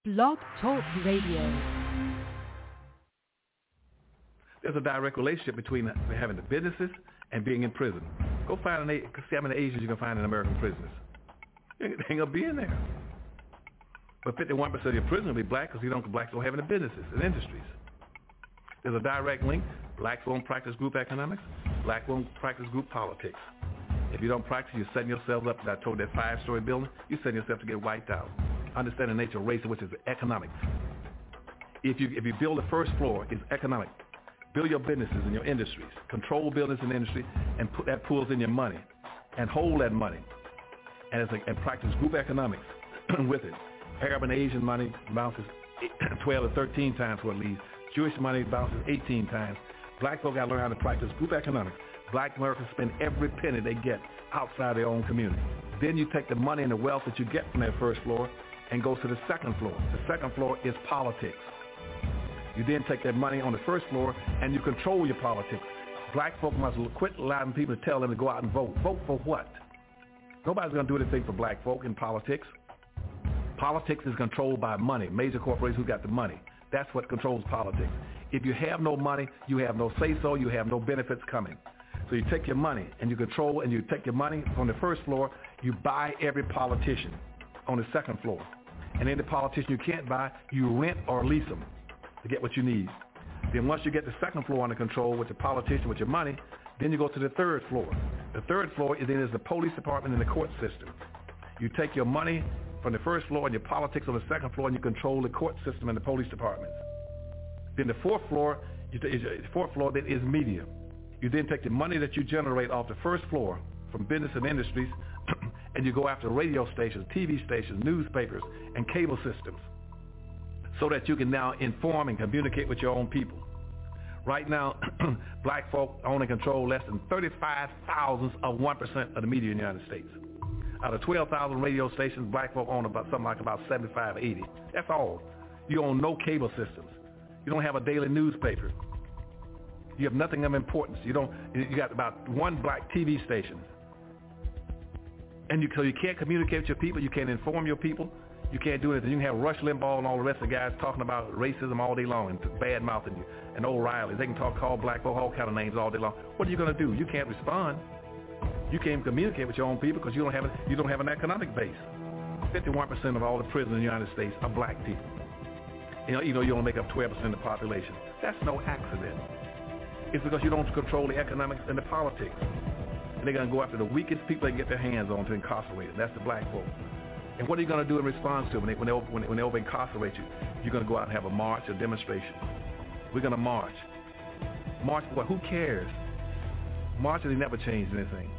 Blog Talk Radio. There's a direct relationship between having the businesses and being in prison. Go find see how many Asians you can find in American prisons. They ain't gonna be in there. But 51% of your prisoners will be black because blacks don't have any businesses and industries. There's a direct link. Blacks won't practice group economics. Blacks won't practice group politics. If you don't practice, you're setting yourself up. I told that 5-story building, you're setting yourself to get wiped out. Understand the nature of race, which is economics. If you build the first floor, it's economic. Build your businesses and your industries. Control business and industry, and put that pools in your money, and hold that money, and practice group economics with it. Arab and Asian money bounces 12 to 13 times what it leaves. Jewish money bounces 18 times. Black folk got to learn how to practice group economics. Black Americans spend every penny they get outside their own community. Then you take the money and the wealth that you get from that first floor and go to the second floor. The second floor is politics. You then take that money on the first floor and you control your politics. Black folk must quit allowing people to tell them to go out and vote. Vote for what? Nobody's going to do anything for black folk in politics. Politics is controlled by money, major corporations who got the money. That's what controls politics. If you have no money, you have no say-so, you have no benefits coming. So you take your money and you control, and you take your money on the first floor, you buy every politician on the second floor. And any politician you can't buy, you rent or lease them to get what you need. Then once you get the second floor under control with the politician, with your money, then you go to the third floor. The third floor is the police department and the court system. You take your money from the first floor and your politics on the second floor, and you control the court system and the police departments. Then the fourth floor then is media. You then take the money that you generate off the first floor from business and industries, and you go after radio stations, TV stations, newspapers, and cable systems, so that you can now inform and communicate with your own people. Right now, black folk own and control less than 35 thousandths of 1% of the media in the United States. Out of 12,000 radio stations, black folk own about 75, 80. That's all. You own no cable systems. You don't have a daily newspaper. You have nothing of importance. You got about one black TV station. And so you can't communicate with your people. You can't inform your people. You can't do anything. You can have Rush Limbaugh and all the rest of the guys talking about racism all day long and bad-mouthing you, and O'Reilly. They can call black folk all kind of names all day long. What are you going to do? You can't respond. You can't communicate with your own people because you don't have an economic base. 51% of all the prisoners in the United States are black people. You only make up 12% of the population. That's no accident. It's because you don't control the economics and the politics. And they're going to go after the weakest people they can get their hands on to incarcerate them. That's the black folk. And what are you going to do in response to it when they over-incarcerate you? You're going to go out and have a march, a demonstration. We're going to march. March for what? Who cares? Marches, they never changed anything.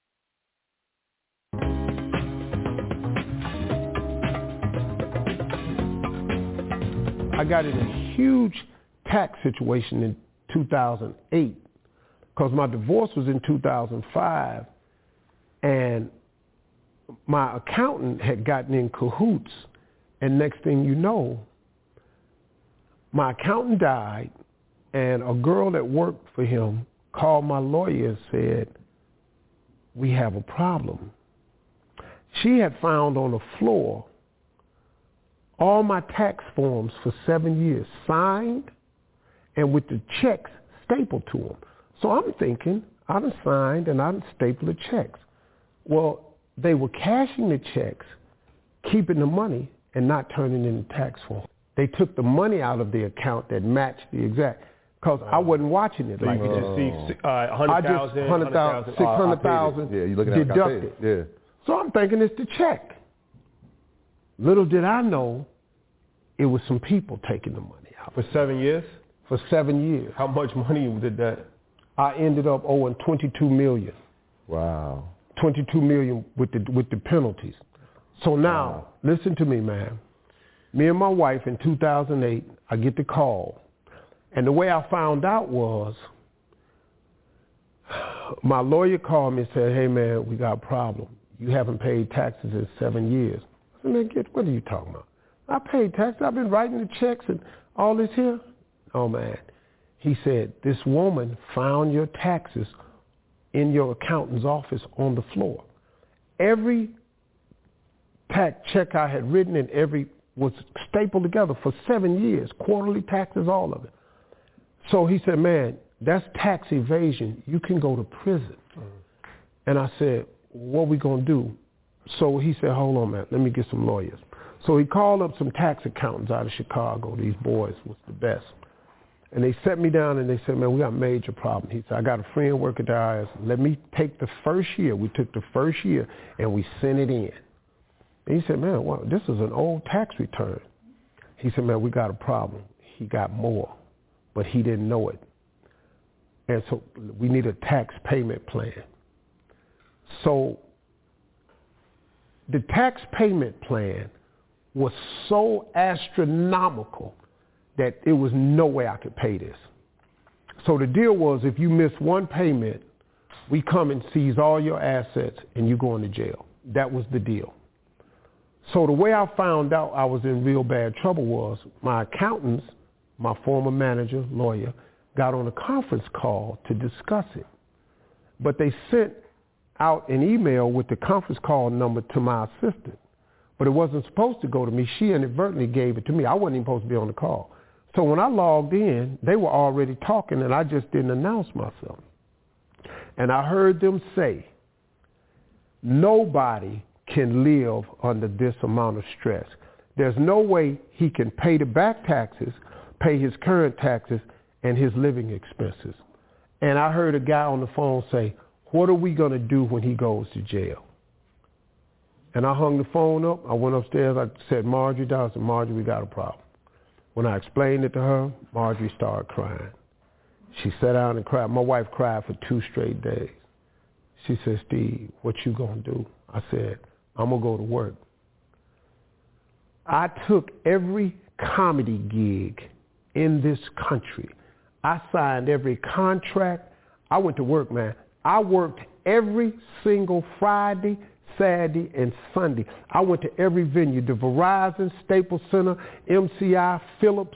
I got in a huge tax situation in 2008 because my divorce was in 2005, and my accountant had gotten in cahoots, and next thing you know, my accountant died, and a girl that worked for him called my lawyer and said, "We have a problem." She had found on the floor all my tax forms for 7 years, signed and with the checks stapled to them. So I'm thinking, I done signed and I done stapled the checks. Well, they were cashing the checks, keeping the money, and not turning in the tax form. They took the money out of the account that matched the exact, because I wasn't watching it. So like you could just see 100,000, 600,000 yeah, you're looking at deducted. Yeah. So I'm thinking it's the check. Little did I know, it was some people taking the money out. For 7 years? For 7 years. How much money did that? I ended up owing $22 million. Wow. $22 million with the penalties. So now, listen to me, man. Me and my wife in 2008, I get the call. And the way I found out was, my lawyer called me and said, "Hey, man, we got a problem. You haven't paid taxes in 7 years. I said, "Man, what are you talking about? I paid taxes. I've been writing the checks and all this here." Oh, man. He said, "This woman found your taxes in your accountant's office on the floor. Every tax check I had written and every was stapled together for 7 years, quarterly taxes, all of it. So he said, man, that's tax evasion. You can go to prison. And I said, what we going to do? So he said, hold on, man, let me get some lawyers. So he called up some tax accountants out of Chicago. These boys was the best. And they set me down and they said, man, we got a major problem. He said, I got a friend working at the IRS. Let me take the first year. We took the first year and we sent it in. And he said, man, well, this is an old tax return. He said, man, we got a problem. He got more, but he didn't know it. And so we need a tax payment plan. So the tax payment plan was so astronomical that there was no way I could pay this. So the deal was, if you miss one payment, we come and seize all your assets and you go into jail. That was the deal. So the way I found out I was in real bad trouble was my accountants, my former manager, lawyer, got on a conference call to discuss it. But they sent out an email with the conference call number to my assistant. But it wasn't supposed to go to me. She inadvertently gave it to me. I wasn't even supposed to be on the call. So when I logged in, they were already talking and I just didn't announce myself. And I heard them say, nobody can live under this amount of stress. There's no way he can pay the back taxes, pay his current taxes, and his living expenses. And I heard a guy on the phone say, what are we going to do when he goes to jail? And I hung the phone up. I went upstairs. I said, Marjorie down. I said, Marjorie, we got a problem. When I explained it to her, Marjorie started crying. She sat down and cried. My wife cried for 2 straight days. She said, Steve, what you going to do? I said, I'm going to go to work. I took every comedy gig in this country. I signed every contract. I went to work, man. I worked every single Friday, Saturday, and Sunday. I went to every venue, the Verizon, Staples Center, MCI, Phillips.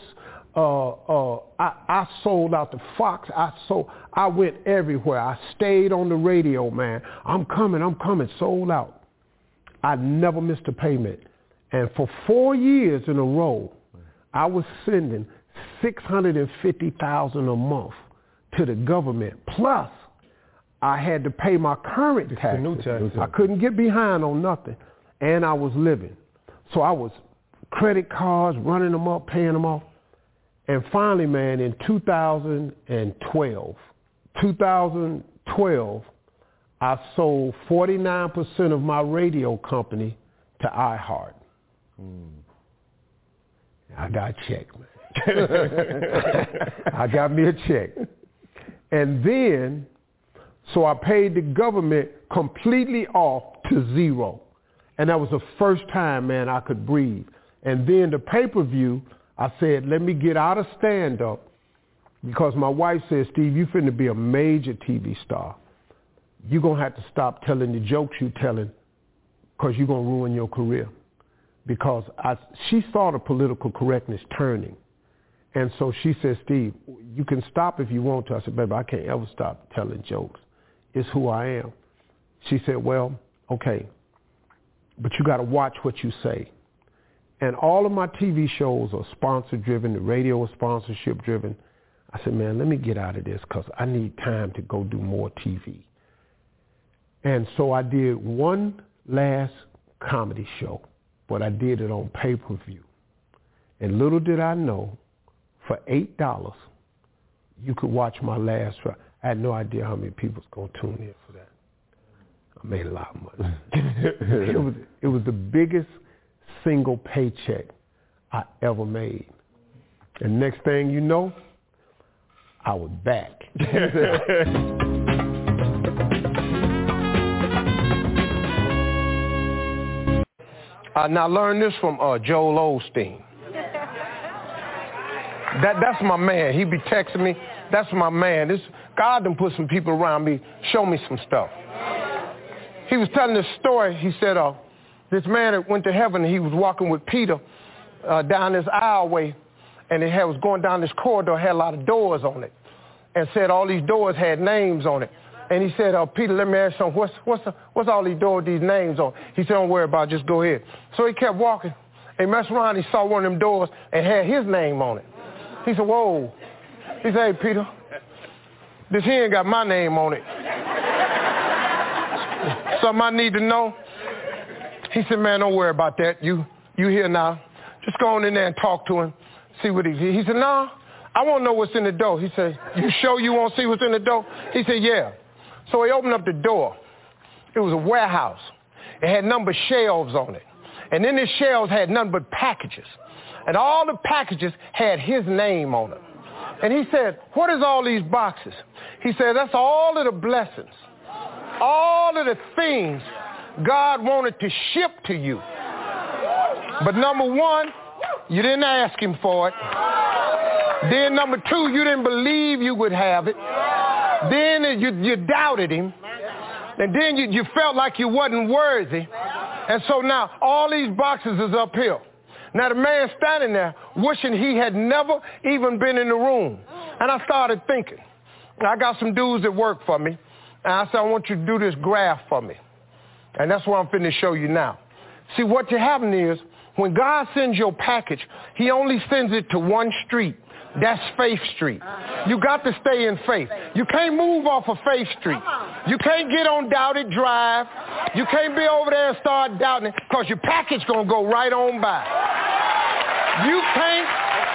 I sold out the Fox. I went everywhere. I stayed on the radio, man. I'm coming, sold out. I never missed a payment. And for 4 years in a row, I was sending $650,000 a month to the government. Plus, I had to pay my current taxes. I couldn't get behind on nothing. And I was living. So I was credit cards, running them up, paying them off. And finally, man, in 2012, I sold 49% of my radio company to iHeart. I got a check, man. I got me a check. And then, so I paid the government completely off to zero. And that was the first time, man, I could breathe. And then the pay-per-view, I said, let me get out of stand-up because my wife said, Steve, you finna be a major TV star. You're going to have to stop telling the jokes you're telling because you're going to ruin your career. Because she saw the political correctness turning. And so she said, Steve, you can stop if you want to. I said, baby, I can't ever stop telling jokes. It's who I am. She said, well, okay, but you got to watch what you say. And all of my TV shows are sponsor-driven. The radio is sponsorship-driven. I said, man, let me get out of this because I need time to go do more TV. And so I did one last comedy show, but I did it on pay-per-view. And little did I know, for $8, you could watch my last show. I had no idea how many people was going to tune in for that. I made a lot of money. It was the biggest single paycheck I ever made. And next thing you know, I was back. Now I learned this from Joel Osteen. That's my man. He be texting me. That's my man. God done put some people around me, show me some stuff. He was telling this story. He said, this man that went to heaven, he was walking with Peter down this aisleway, and it was going down this corridor, had a lot of doors on it, and said all these doors had names on it. And he said, Peter, let me ask you something. What's all these doors, these names on? He said, don't worry about it, just go ahead. So he kept walking, He messed around, he saw one of them doors and had his name on it. He said, whoa. He said, hey, Peter, this here ain't got my name on it. Something I need to know? He said, man, don't worry about that. You here now. Just go on in there and talk to him, see what he said, no, I want to know what's in the door. He said, you sure you want to see what's in the door? He said, yeah. So he opened up the door. It was a warehouse. It had number of shelves on it. And in the shelves had nothing but packages. And all the packages had his name on them. And he said, what is all these boxes? He said, that's all of the blessings, all of the things God wanted to ship to you. But number one, you didn't ask him for it. Then number two, you didn't believe you would have it. Then you doubted him. And then you felt like you wasn't worthy. And so now all these boxes is up here. Now the man standing there wishing he had never even been in the room. And I started thinking. I got some dudes that work for me. And I said, I want you to do this graph for me. And that's what I'm finna show you now. See, what happening is, when God sends your package, he only sends it to one street. That's Faith Street. You got to stay in faith. You can't move off of Faith Street. You can't get on Doubted Drive. You can't be over there and start doubting it because your package going to go right on by. You can't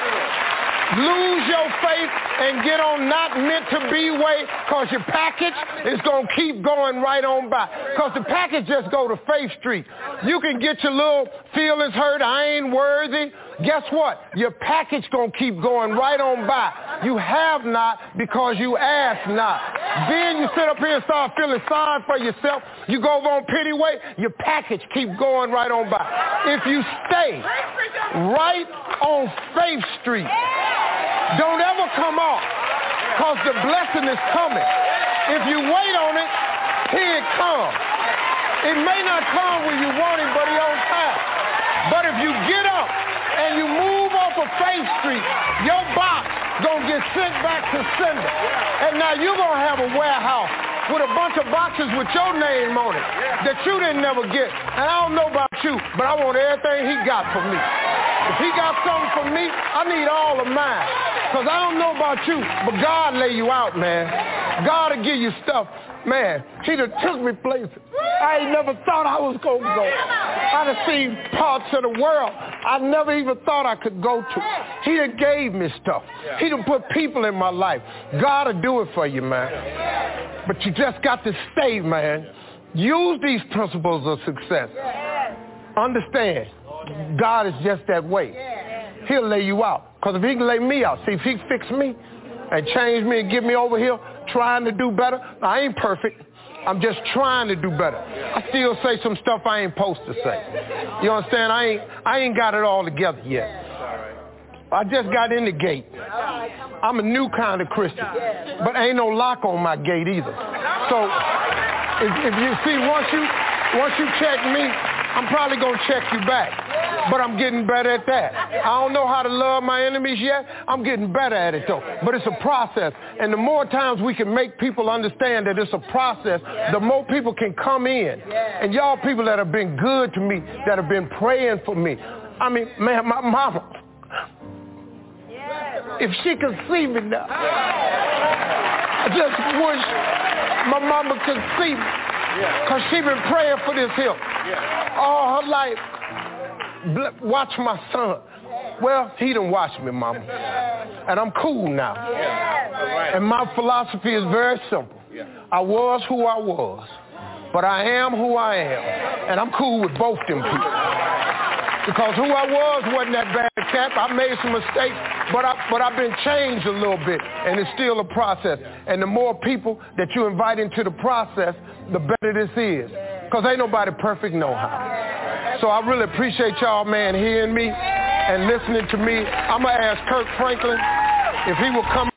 lose your faith and get on Not Meant to Be way because your package is going to keep going right on by. Because the package just go to Faith Street. You can get your little feelings hurt. I ain't worthy. Guess what? Your package going to keep going right on by. You have not because you ask not. Then you sit up here and start feeling sorry for yourself. You go over on Pity Way, your package keep going right on by. If you stay right on Faith Street, don't ever come off because the blessing is coming. If you wait on it, here it comes. It may not come when you want it, but it's on time. But if you get up and you move off of Faith Street, your box gonna get sent back to sender. And now you're gonna have a warehouse with a bunch of boxes with your name on it that you didn't never get. And I don't know about you, but I want everything he got for me. If he got something for me, I need all of mine. Because I don't know about you, but God lay you out, man. God will give you stuff. Man, he done took me places I ain't never thought I was going to go. I done seen parts of the world I never even thought I could go to. He done gave me stuff. He done put people in my life. God will do it for you, man. But you just got to stay, man. Use these principles of success. Understand, God is just that way. He'll lay you out. Because if he can lay me out, see, if he fix me and change me and get me over here trying to do better, I ain't perfect. I'm just trying to do better. I still say some stuff I ain't supposed to say. You understand? I ain't got it all together yet. I just got in the gate. I'm a new kind of Christian. But ain't no lock on my gate either. So if you see, once you check me, I'm probably going to check you back. But I'm getting better at that. I don't know how to love my enemies yet. I'm getting better at it, though. But it's a process. And the more times we can make people understand that it's a process, the more people can come in. And y'all people that have been good to me, that have been praying for me. I mean, man, my mama, if she could see me now, I just wish my mama could see me. Because she been praying for this here all her life. Watch my son. Well, he done watched me, mama. And I'm cool now. And my philosophy is very simple. I was who I was, but I am who I am. And I'm cool with both them people. Because who I was wasn't that bad cat. I made some mistakes, but I've been changed a little bit, and it's still a process. And the more people that you invite into the process, the better this is. Because ain't nobody perfect no how. So I really appreciate y'all, man, hearing me and listening to me. I'm going to ask Kirk Franklin if he will come.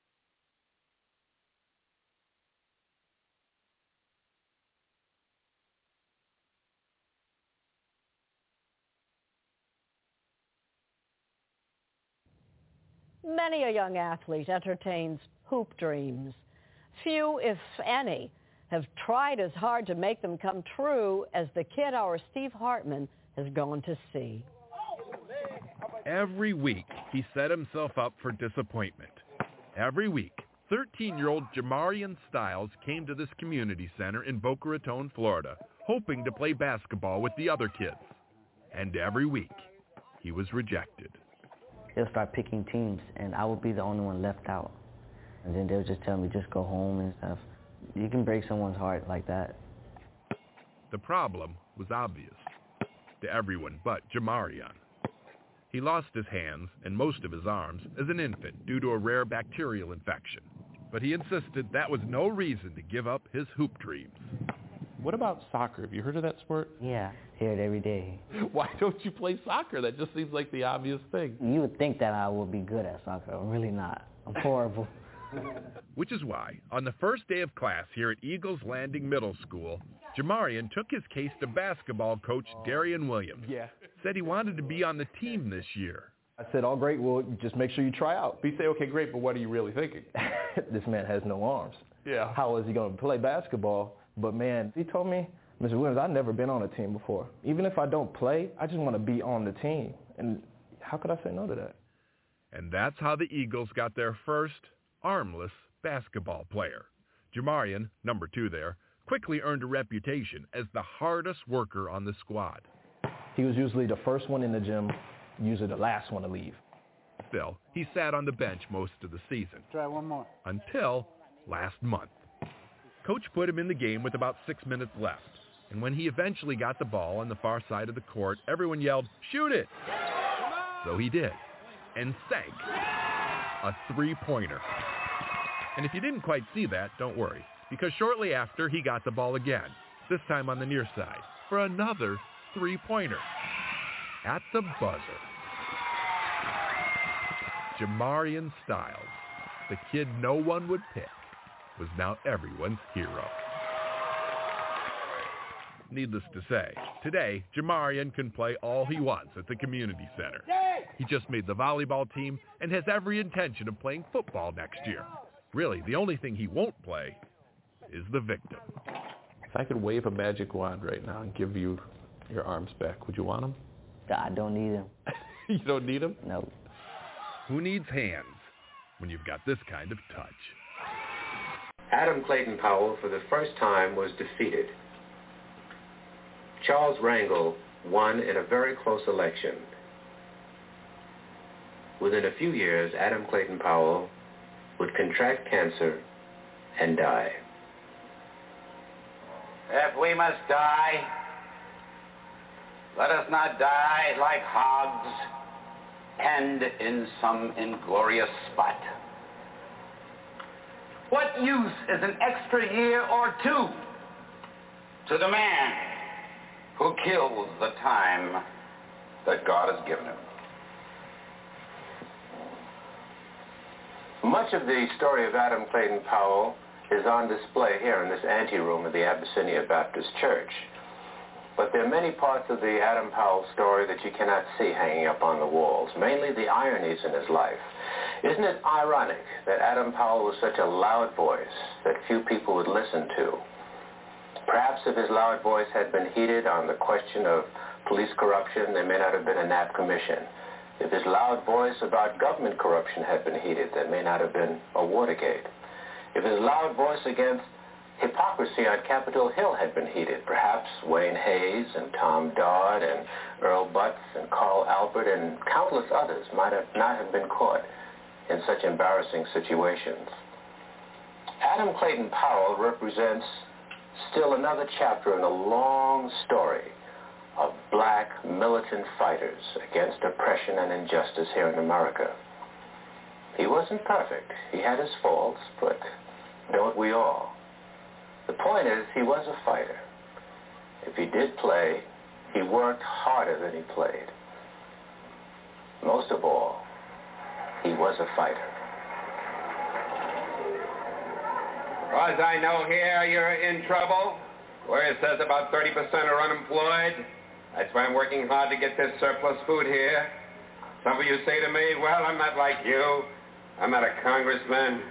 Many a young athlete entertains hoop dreams. Few, if any, have tried as hard to make them come true as the kid our Steve Hartman has gone to see. Every week, he set himself up for disappointment. Every week, 13-year-old Jamarian Styles came to this community center in Boca Raton, Florida, hoping to play basketball with the other kids. And every week, he was rejected. They'll start picking teams, and I would be the only one left out. And then they'll just tell me, just go home and stuff. You can break someone's heart like that. The problem was obvious to everyone but Jamarian. He lost his hands and most of his arms as an infant due to a rare bacterial infection. But he insisted that was no reason to give up his hoop dreams. What about soccer? Have you heard of that sport? Yeah, hear it every day. Why don't you play soccer? That just seems like the obvious thing. You would think that I would be good at soccer. I'm really not. I'm horrible. Which is why, on the first day of class here at Eagles Landing Middle School, Jamarian took his case to basketball coach Darian Williams. Said he wanted to be on the team this year. I said, all great, well, just make sure you try out. You say, okay, great, but what are you really thinking? This man has no arms. Yeah. How is he going to play basketball? But, man, he told me, Mr. Williams, I've never been on a team before. Even if I don't play, I just want to be on the team. And how could I say no to that? And that's how the Eagles got their first armless basketball player. Jamarian, number 2 there, quickly earned a reputation as the hardest worker on the squad. He was usually the first one in the gym, usually the last one to leave. Still, he sat on the bench most of the season. Try one more. Until last month. Coach put him in the game with about 6 minutes left. And when he eventually got the ball on the far side of the court, everyone yelled, "Shoot it!" So he did, and sank a three-pointer. And if you didn't quite see that, don't worry, because shortly after, he got the ball again, this time on the near side, for another three-pointer at the buzzer. Jamarian Styles, the kid no one would pick, was now everyone's hero. Needless to say, today, Jamarian can play all he wants at the community center. He just made the volleyball team and has every intention of playing football next year. Really, the only thing he won't play is the victim. If I could wave a magic wand right now and give you your arms back, would you want them? I don't need them. You don't need them? No. Who needs hands when you've got this kind of touch? Adam Clayton Powell, for the first time, was defeated. Charles Rangel won in a very close election. Within a few years, Adam Clayton Powell would contract cancer and die. If we must die, let us not die like hogs, penned in some inglorious spot. What use is an extra year or two to the man who kills the time that God has given him? Much of the story of Adam Clayton Powell is on display here in this anteroom of the Abyssinia Baptist Church. But there are many parts of the Adam Powell story that you cannot see hanging up on the walls, mainly the ironies in his life. Isn't it ironic that Adam Powell was such a loud voice that few people would listen to? Perhaps if his loud voice had been heated on the question of police corruption, there may not have been a Knapp commission. If his loud voice about government corruption had been heated, there may not have been a Watergate. If his loud voice against hypocrisy on Capitol Hill had been heated, perhaps Wayne Hayes and Tom Dodd and Earl Butz and Carl Albert and countless others might have not have been caught in such embarrassing situations. Adam Clayton Powell represents still another chapter in a long story of black militant fighters against oppression and injustice here in America. He wasn't perfect. He had his faults, but don't we all? The point is, he was a fighter. If he did play, he worked harder than he played. Most of all, he was a fighter. As I know here, you're in trouble, where it says about 30% are unemployed. That's why I'm working hard to get this surplus food here. Some of you say to me, well, I'm not like you. I'm not a congressman.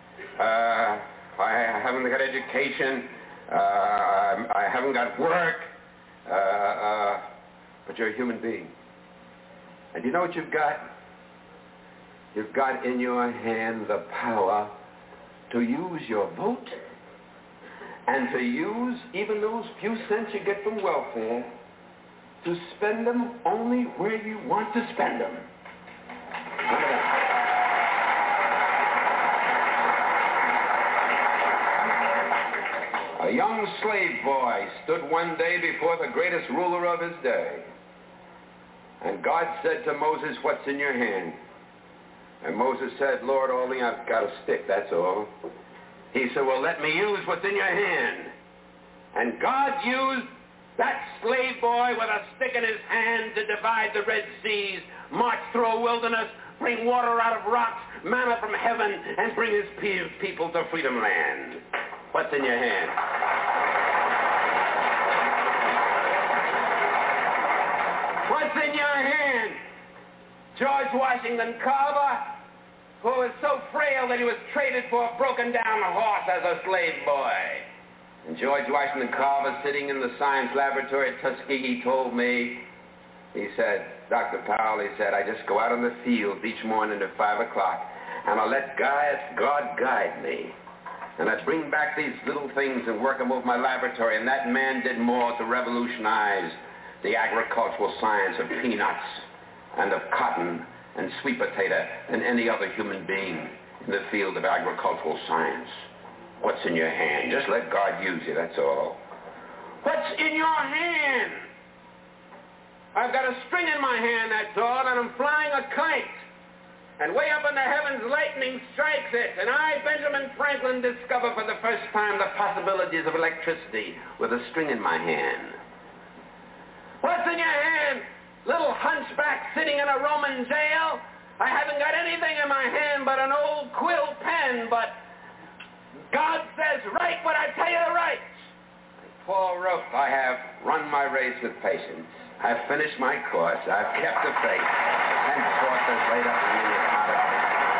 I haven't got education. I haven't got work. But you're a human being. And you know what you've got? You've got in your hand the power to use your vote and to use even those few cents you get from welfare to spend them only where you want to spend them. Remember that. A young slave boy stood one day before the greatest ruler of his day. And God said to Moses, "What's in your hand?" And Moses said, "Lord, only I've got a stick, that's all." He said, "Well, let me use what's in your hand." And God used that slave boy with a stick in his hand to divide the Red Seas, march through a wilderness, bring water out of rocks, manna from heaven, and bring his people to Freedom Land. What's in your hand? What's in your hand? George Washington Carver, who was so frail that he was traded for a broken-down horse as a slave boy. And George Washington Carver, sitting in the science laboratory at Tuskegee, told me, he said, "Dr. Powell," he said, "I just go out in the field each morning at 5 o'clock, and I let God guide me. And I bring back these little things and work them over my laboratory, and that man did more to revolutionize the agricultural science of peanuts and of cotton and sweet potato than any other human being in the field of agricultural science." What's in your hand? Just let God use you, that's all. What's in your hand? I've got a string in my hand, that's all, and I'm flying a kite. And way up in the heavens, lightning strikes it. And I, Benjamin Franklin, discover for the first time the possibilities of electricity with a string in my hand. What's in your hand? Little hunchback sitting in a Roman jail? I haven't got anything in my hand but an old quill pen, but God says, "Write what I tell you to write." Paul wrote, "I have run my race with patience. I've finished my course. I've kept the faith. Henceforth is laid up for me a pot of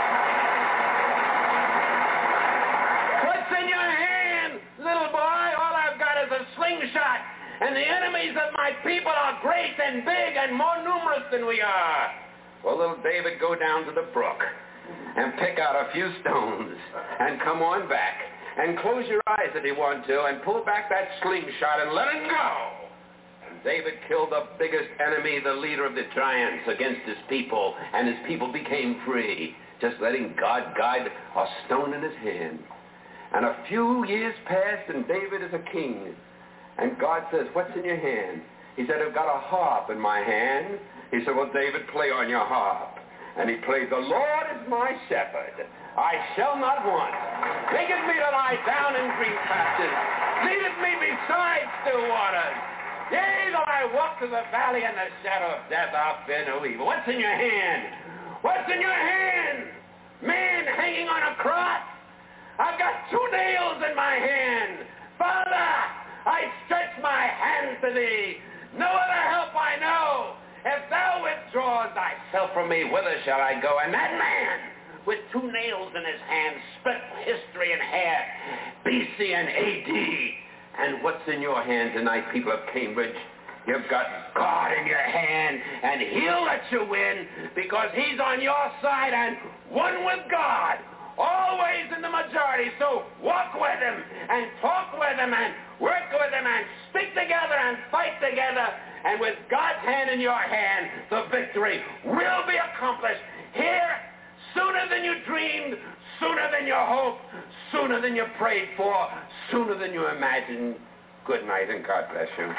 faith." What's in your hand, little boy? All I've got is a slingshot, and the enemies of my people are great and big and more numerous than we are. Well, little David, go down to the brook and pick out a few stones and come on back and close your eyes if you want to and pull back that slingshot and let it go. And David killed the biggest enemy, the leader of the giants, against his people, and his people became free, just letting God guide a stone in his hand. And a few years passed, and David is a king. And God says, "What's in your hand?" He said, "I've got a harp in my hand." He said, "Well, David, play on your harp." And he played, "The Lord is my shepherd. I shall not want. Maketh me to lie down in green pastures. Leadeth me beside still waters. Yea, though I walk through the valley in the shadow of death, I'll fear no evil." What's in your hand? What's in your hand? Man hanging on a cross? I've got 2 nails in my hand. Father, I stretch my hands to thee. No other help I know. If thou withdraws thyself from me, whither shall I go? And that man, with 2 nails in his hand, split history in half, BC and AD. And what's in your hand tonight, people of Cambridge? You've got God in your hand, and he'll let you win because he's on your side and one with God, always in the majority. So walk with him and talk with him and work with him and stick together and fight together. And with God's hand in your hand, the victory will be accomplished here sooner than you dreamed, sooner than you hoped, sooner than you prayed for, sooner than you imagined. Good night, and God bless you.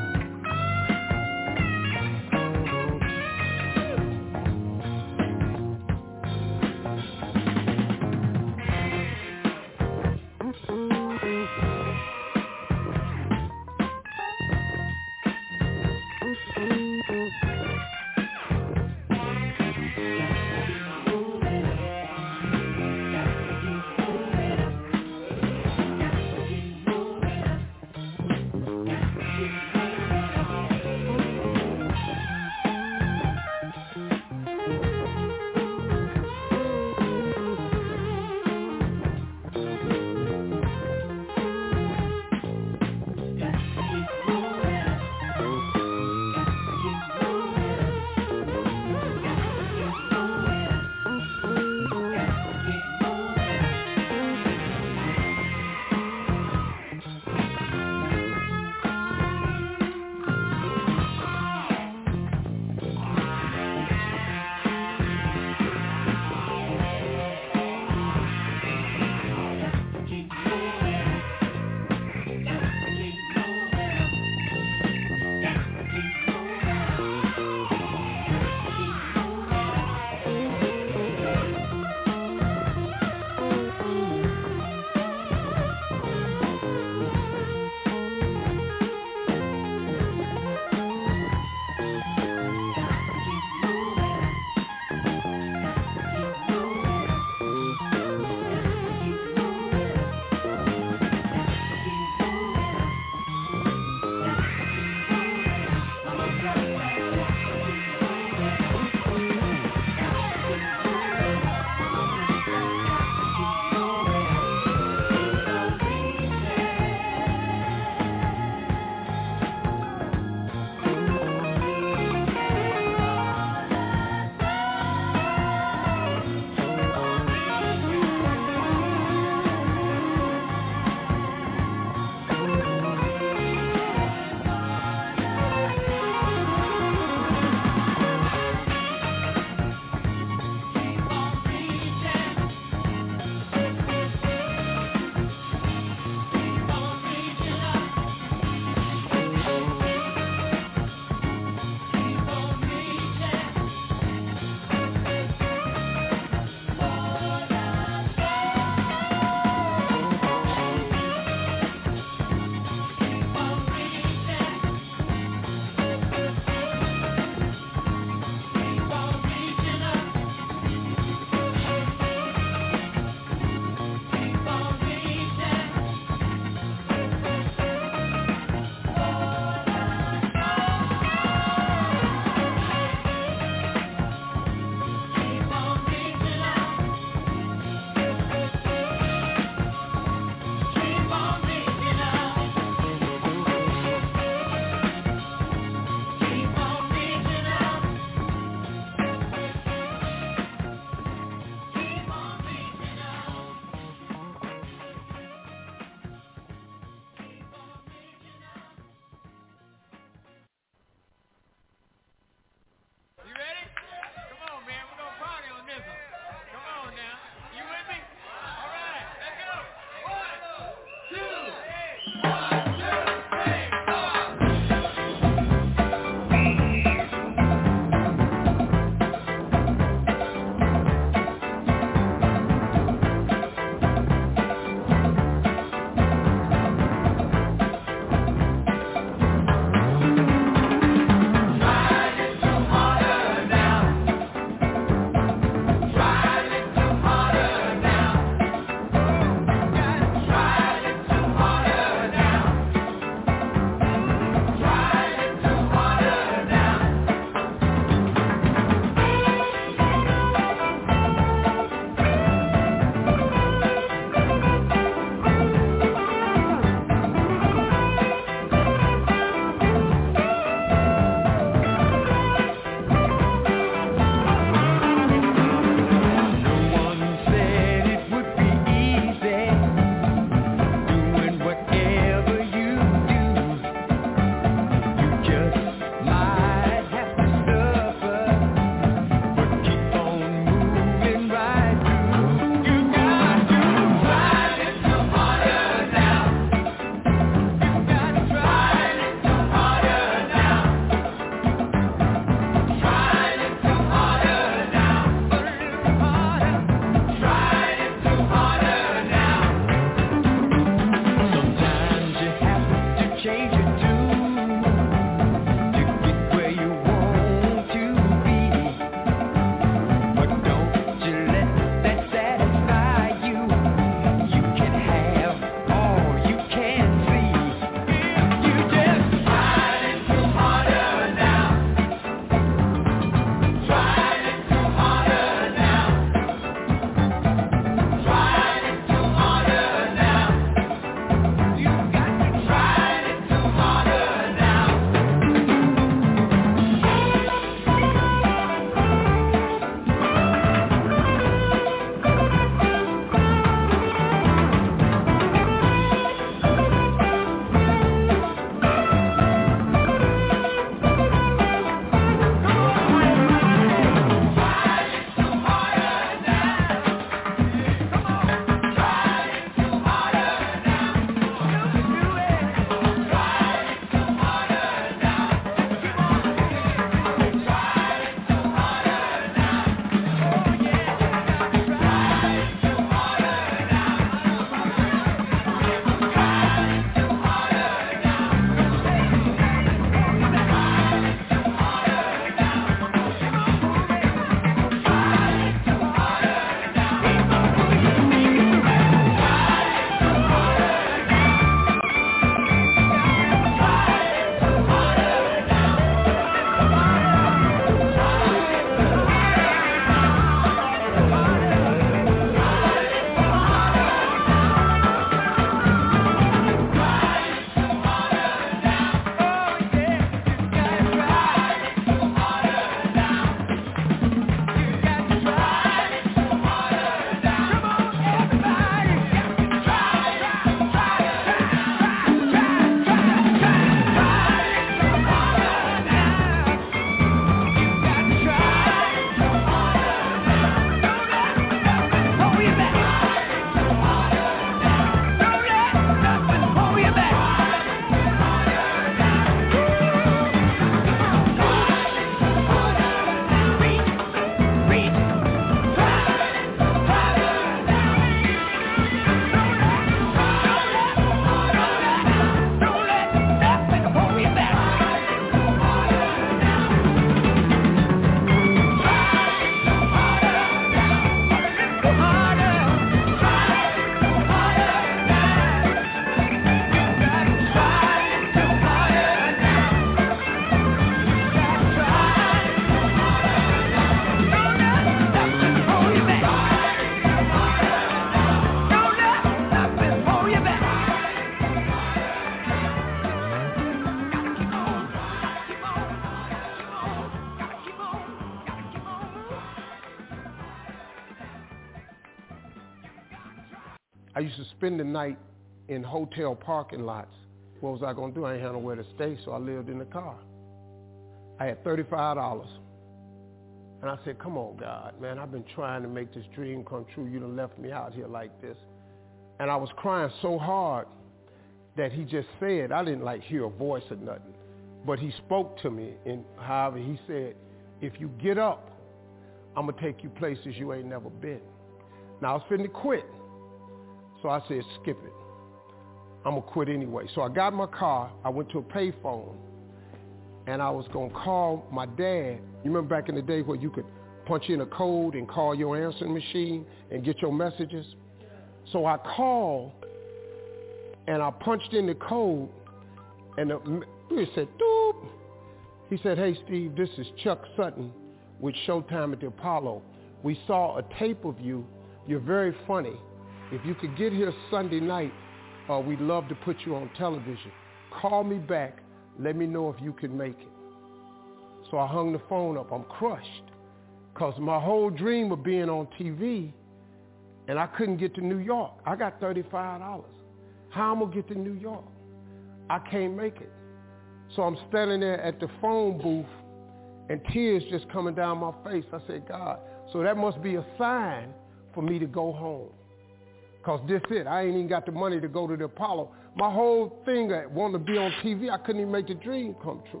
I used to spend the night in hotel parking lots. What was I going to do? I ain't had nowhere to stay, so I lived in the car. I had $35. And I said, come on, God, man, I've been trying to make this dream come true. You done left me out here like this. And I was crying so hard that he just said, I didn't like hear a voice or nothing, but he spoke to me, and however he said, if you get up, I'm going to take you places you ain't never been. Now I was finna quit. So I said, skip it. I'm going to quit anyway. So I got in my car, I went to a payphone, and I was going to call my dad. You remember back in the day where you could punch in a code and call your answering machine and get your messages? So I called, and I punched in the code, and it said, doop. He said, hey, Steve, this is Chuck Sutton with Showtime at the Apollo. We saw a tape of you. You're very funny. If you could get here Sunday night, we'd love to put you on television. Call me back. Let me know if you can make it. So I hung the phone up. I'm crushed because my whole dream of being on TV, and I couldn't get to New York. I got $35. How am I going to get to New York? I can't make it. So I'm standing there at the phone booth, and tears just coming down my face. I said, God, so that must be a sign for me to go home. Because this it. I ain't even got the money to go to the Apollo. My whole thing that wanted to be on TV, I couldn't even make the dream come true.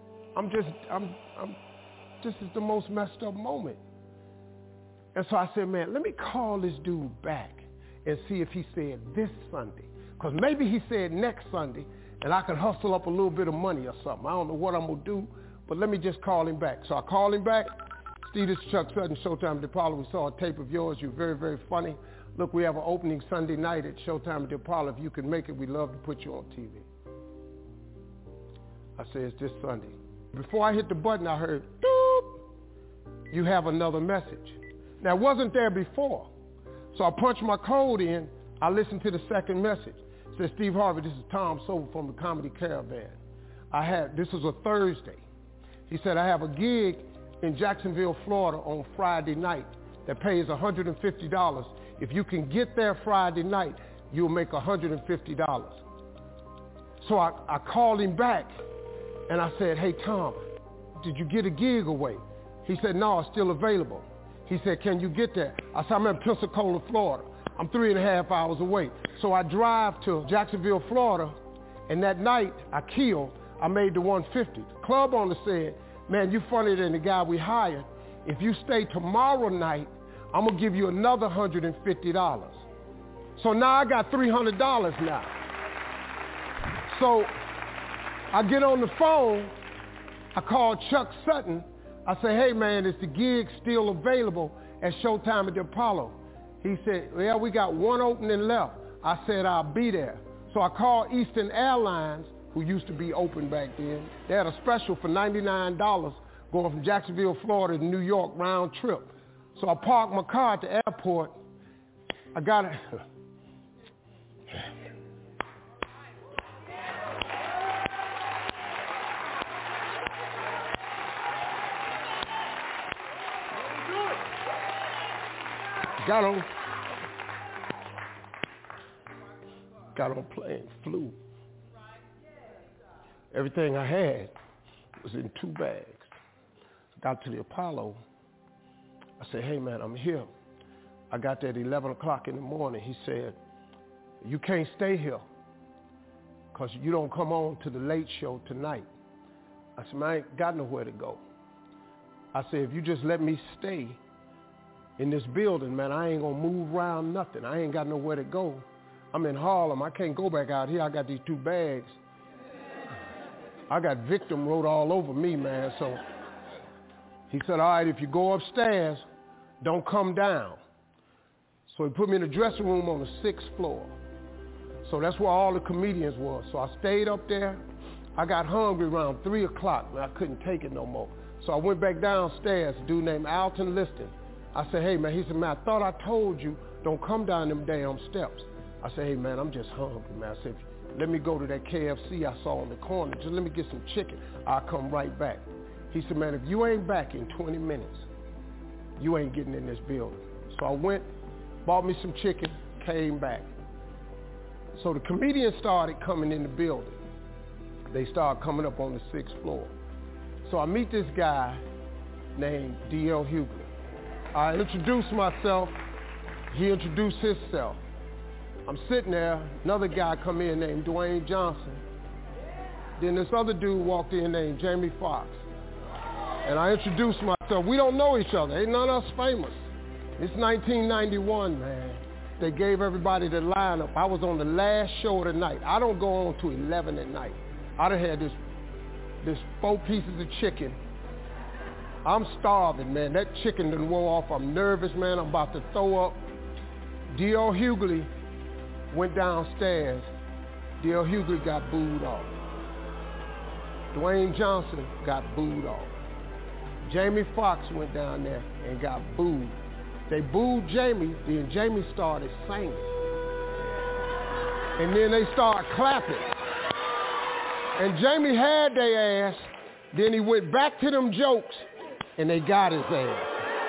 This is the most messed up moment. And so I said, man, let me call this dude back and see if he said this Sunday. Because maybe he said next Sunday, and I could hustle up a little bit of money or something. I don't know what I'm going to do, but let me just call him back. So I called him back. Steve, this is Chuck Sutton, Showtime at the Apollo. We saw a tape of yours. You're very, very funny. Look, we have an opening Sunday night at Showtime at the Apollo. If you can make it, we'd love to put you on TV. I said, it's this Sunday. Before I hit the button, I heard, doop, you have another message. Now, it wasn't there before. So I punched my code in. I listened to the second message. It said, Steve Harvey, this is Tom Sober from the Comedy Caravan. This was a Thursday. He said, I have a gig in Jacksonville, Florida on Friday night that pays $150. If you can get there Friday night, you'll make $150. So I called him back, and I said, hey, Tom, did you get a gig away? He said, no, it's still available. He said, can you get there? I said, I'm in Pensacola, Florida. I'm 3.5 hours away. So I drive to Jacksonville, Florida, and that night I made the 150. The club owner said, man, you funnier than the guy we hired. If you stay tomorrow night, I'm going to give you another $150. So now I got $300 now. So I get on the phone. I call Chuck Sutton. I say, hey, man, is the gig still available at Showtime at the Apollo? He said, well, we got one opening left. I said, I'll be there. So I called Eastern Airlines, who used to be open back then. They had a special for $99 going from Jacksonville, Florida to New York round trip. So I parked my car at the airport. I got it. Got on plane, flew. Everything I had was in 2 bags. Got to the Apollo. I said, hey, man, I'm here. I got there at 11 o'clock in the morning. He said, you can't stay here because you don't come on to the late show tonight. I said, man, I ain't got nowhere to go. I said, if you just let me stay in this building, man, I ain't going to move around nothing. I ain't got nowhere to go. I'm in Harlem. I can't go back out here. I got these 2 bags. I got victim wrote all over me, man. So he said, all right, if you go upstairs, don't come down. So he put me in the dressing room on the 6th floor. So that's where all the comedians were. So I stayed up there. I got hungry around 3 o'clock, and I couldn't take it no more. So I went back downstairs, a dude named Alton Liston. I said, hey, man, he said, man, I thought I told you, don't come down them damn steps. I said, hey, man, I'm just hungry, man. I said, let me go to that KFC I saw on the corner. Just let me get some chicken. I'll come right back. He said, man, if you ain't back in 20 minutes, you ain't getting in this building. So I went, bought me some chicken, came back. So the comedians started coming in the building. They started coming up on the 6th floor. So I meet this guy named D.L. Hughley. I introduce myself. He introduced himself. I'm sitting there, another guy come in named Dwayne Johnson. Then this other dude walked in named Jamie Foxx. And I introduced myself. We don't know each other. Ain't none of us famous. It's 1991, man. They gave everybody the lineup. I was on the last show of the night. I don't go on to 11 at night. I done had this 4 pieces of chicken. I'm starving, man. That chicken done wore off. I'm nervous, man. I'm about to throw up. D.L. Hughley went downstairs. D.L. Hughley got booed off. Dwayne Johnson got booed off. Jamie Foxx went down there and got booed. They booed Jamie, then Jamie started singing. And then they started clapping. And Jamie had their ass, then he went back to them jokes, and they got his ass.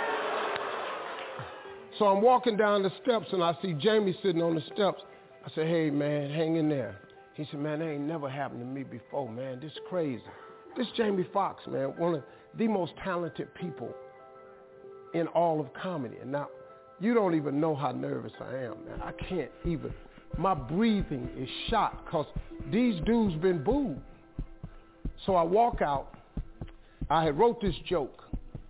So I'm walking down the steps, and I see Jamie sitting on the steps. I said, hey, man, hang in there. He said, man, that ain't never happened to me before, man. This is crazy. This Jamie Foxx, man, one of the most talented people in all of comedy. And now, you don't even know how nervous I am, man. I can't even. My breathing is shot because these dudes been booed. So I walk out. I had wrote this joke.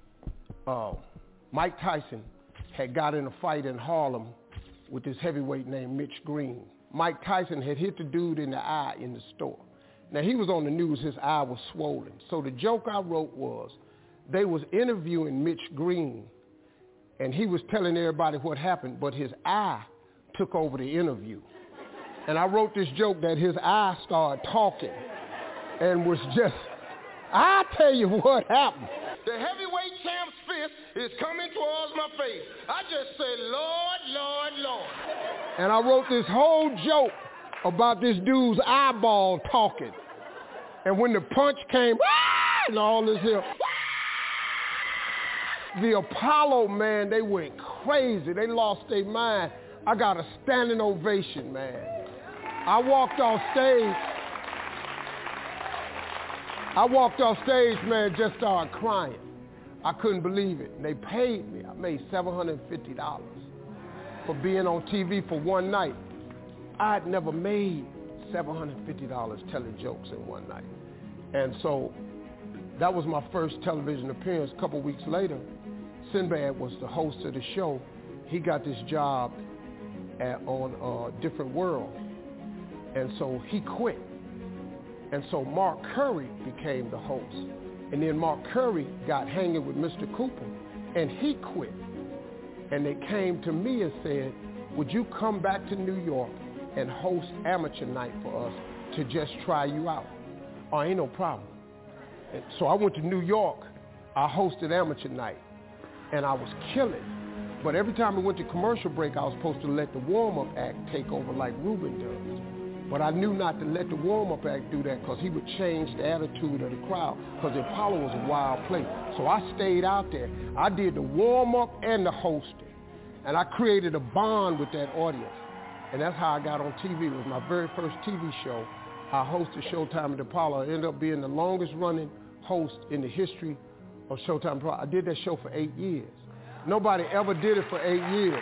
Mike Tyson had got in a fight in Harlem with this heavyweight named Mitch Green. Mike Tyson had hit the dude in the eye in the store. Now, he was on the news. His eye was swollen. So the joke I wrote was, they was interviewing Mitch Green, and he was telling everybody what happened, but his eye took over the interview. And I wrote this joke that his eye started talking and was just, I tell you what happened. The heavyweight champ's fist is coming towards my face. I just said, Lord, Lord, Lord. And I wrote this whole joke about this dude's eyeball talking. And when the punch came, and all this here, the Apollo, man, they went crazy. They lost their mind. I got a standing ovation, man. I walked off stage, man, just started crying. I couldn't believe it. And they paid me. I made $750 for being on TV for one night. I'd never made $750 telling jokes in one night. And so that was my first television appearance. A couple weeks later, Sinbad was the host of the show. He got this job on Different World. And so he quit. And so Mark Curry became the host. And then Mark Curry got hanging with Mr. Cooper, and he quit. And they came to me and said, would you come back to New York and host Amateur Night for us to just try you out? Oh, ain't no problem. And so I went to New York. I hosted Amateur Night, and I was killing. But every time we went to commercial break, I was supposed to let the warm-up act take over like Ruben does. But I knew not to let the warm-up act do that because he would change the attitude of the crowd because the Apollo was a wild place. So I stayed out there. I did the warm-up and the hosting. And I created a bond with that audience. And that's how I got on TV. It was my very first TV show. I hosted Showtime at the Apollo. I ended up being the longest running host in the history of Showtime. I did that show for 8 years. Nobody ever did it for 8 years.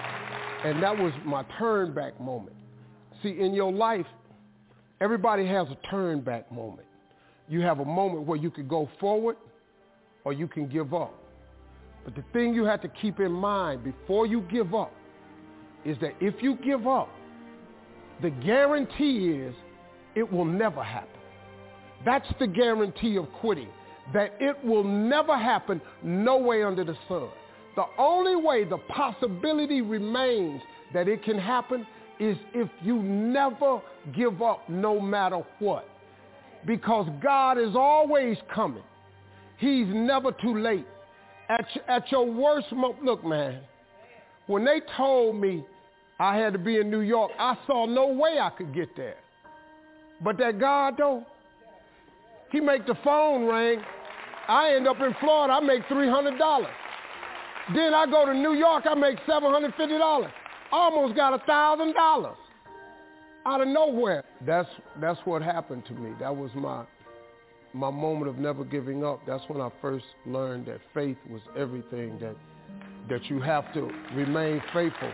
And that was my turn back moment. See, in your life, everybody has a turn back moment. You have a moment where you could go forward or you can give up. But the thing you have to keep in mind before you give up is that if you give up, the guarantee is it will never happen. That's the guarantee of quitting, that it will never happen no way under the sun. The only way the possibility remains that it can happen is if you never give up no matter what. Because God is always coming. He's never too late. At your worst moment, look, man, when they told me I had to be in New York, I saw no way I could get there. But that God, though, he make the phone ring. I end up in Florida, I make $300. Then I go to New York, I make $750. Almost got $1,000. out of nowhere. That's what happened to me. That was my moment of never giving up. That's when I first learned that faith was everything, that you have to remain faithful.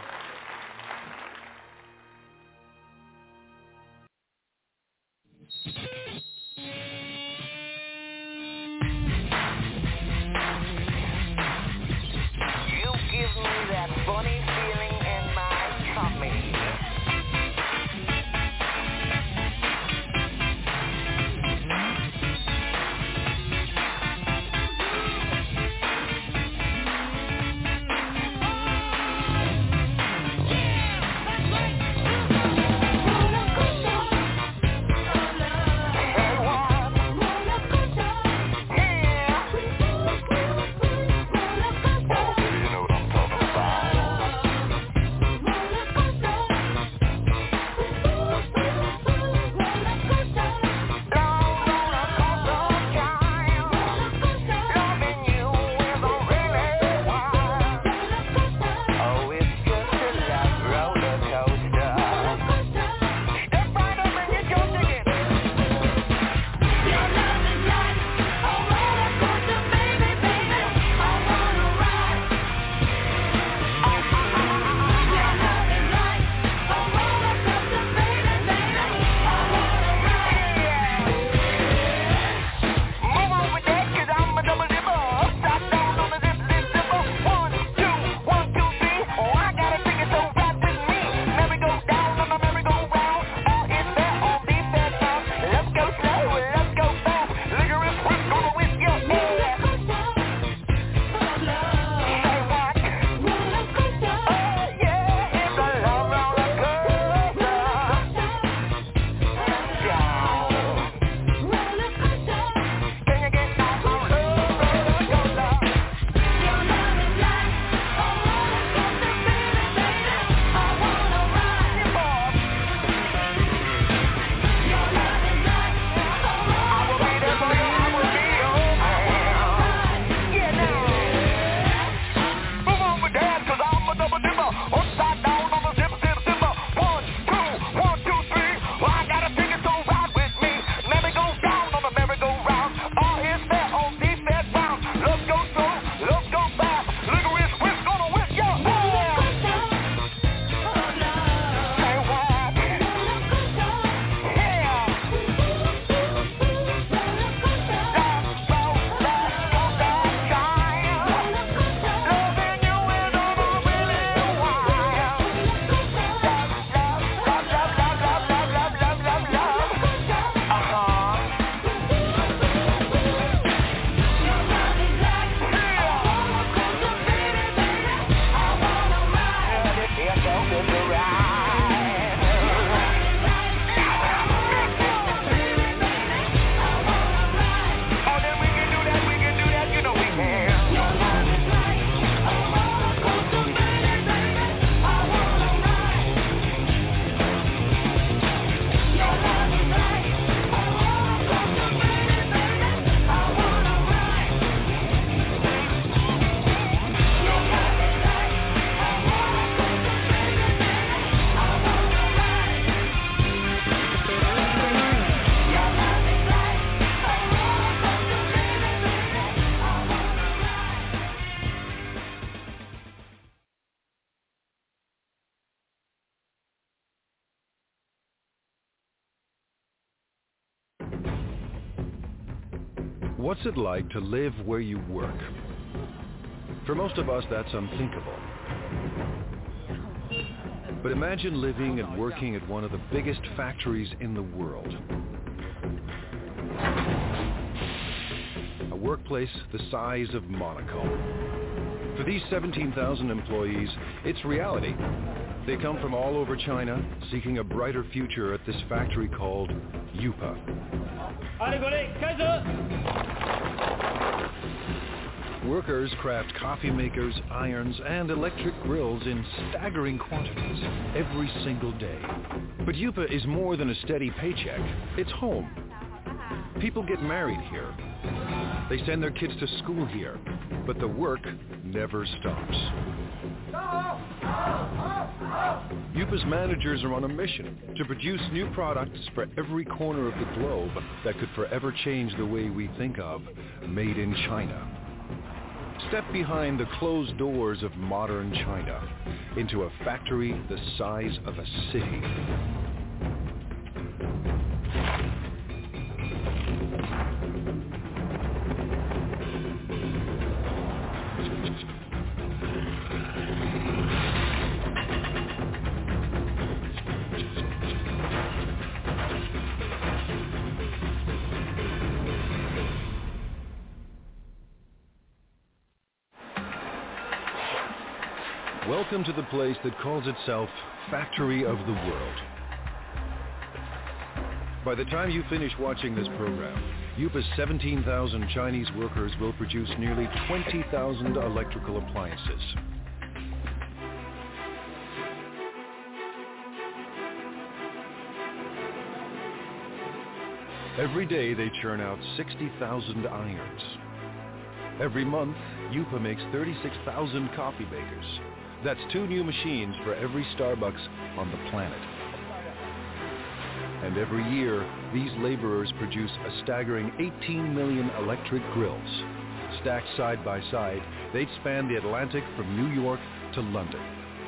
What's it like to live where you work? For most of us, that's unthinkable. But imagine living and working at one of the biggest factories in the world. A workplace the size of Monaco. For these 17,000 employees, it's reality. They come from all over China, seeking a brighter future at this factory called Yupa. Workers craft coffee makers, irons, and electric grills in staggering quantities every single day. But Yupa is more than a steady paycheck. It's home. People get married here. They send their kids to school here. But the work never stops. Yupa Yupa's managers are on a mission to produce new products for every corner of the globe that could forever change the way we think of made in China. Step behind the closed doors of modern China into a factory the size of a city. Welcome to the place that calls itself Factory of the World. By the time you finish watching this program, Yupa's 17,000 Chinese workers will produce nearly 20,000 electrical appliances. Every day they churn out 60,000 irons. Every month, Yupa makes 36,000 coffee makers. That's 2 new machines for every Starbucks on the planet. And every year, these laborers produce a staggering 18 million electric grills. Stacked side by side, they'd span the Atlantic from New York to London.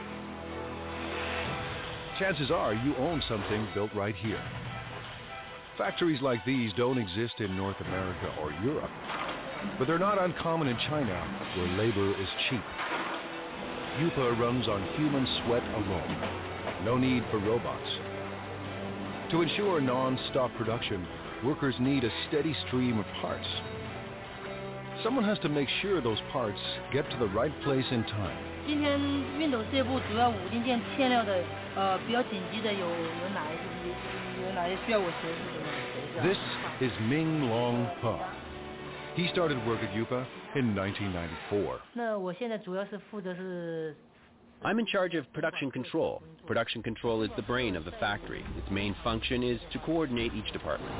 Chances are you own something built right here. Factories like these don't exist in North America or Europe, but they're not uncommon in China, where labor is cheap. Yupa runs on human sweat alone. No need for robots. To ensure non-stop production, workers need a steady stream of parts. Someone has to make sure those parts get to the right place in time. 今天熨斗事业部主要5零件欠料的，比较紧急的有哪些需要我协助的吗？ This is Ming Long He. He started work at Yupa in 1994. 那我现在主要是负责是。 I'm in charge of production control. Production control is the brain of the factory. Its main function is to coordinate each department.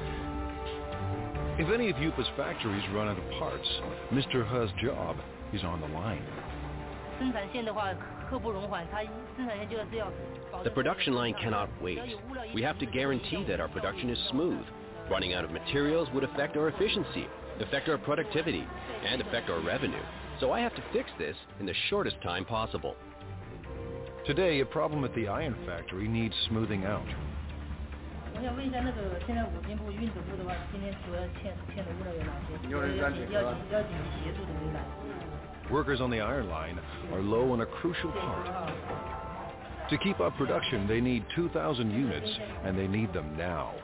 If any of Yupa's factories run out of parts, Mr. He's job is on the line. The production line cannot wait. We have to guarantee that our production is smooth. Running out of materials would affect our efficiency, affect our productivity, and affect our revenue. So I have to fix this in the shortest time possible. Today, a problem at the iron factory needs smoothing out. Workers on the iron line are low on a crucial part. To keep up production, they need 2,000 units, and they need them now.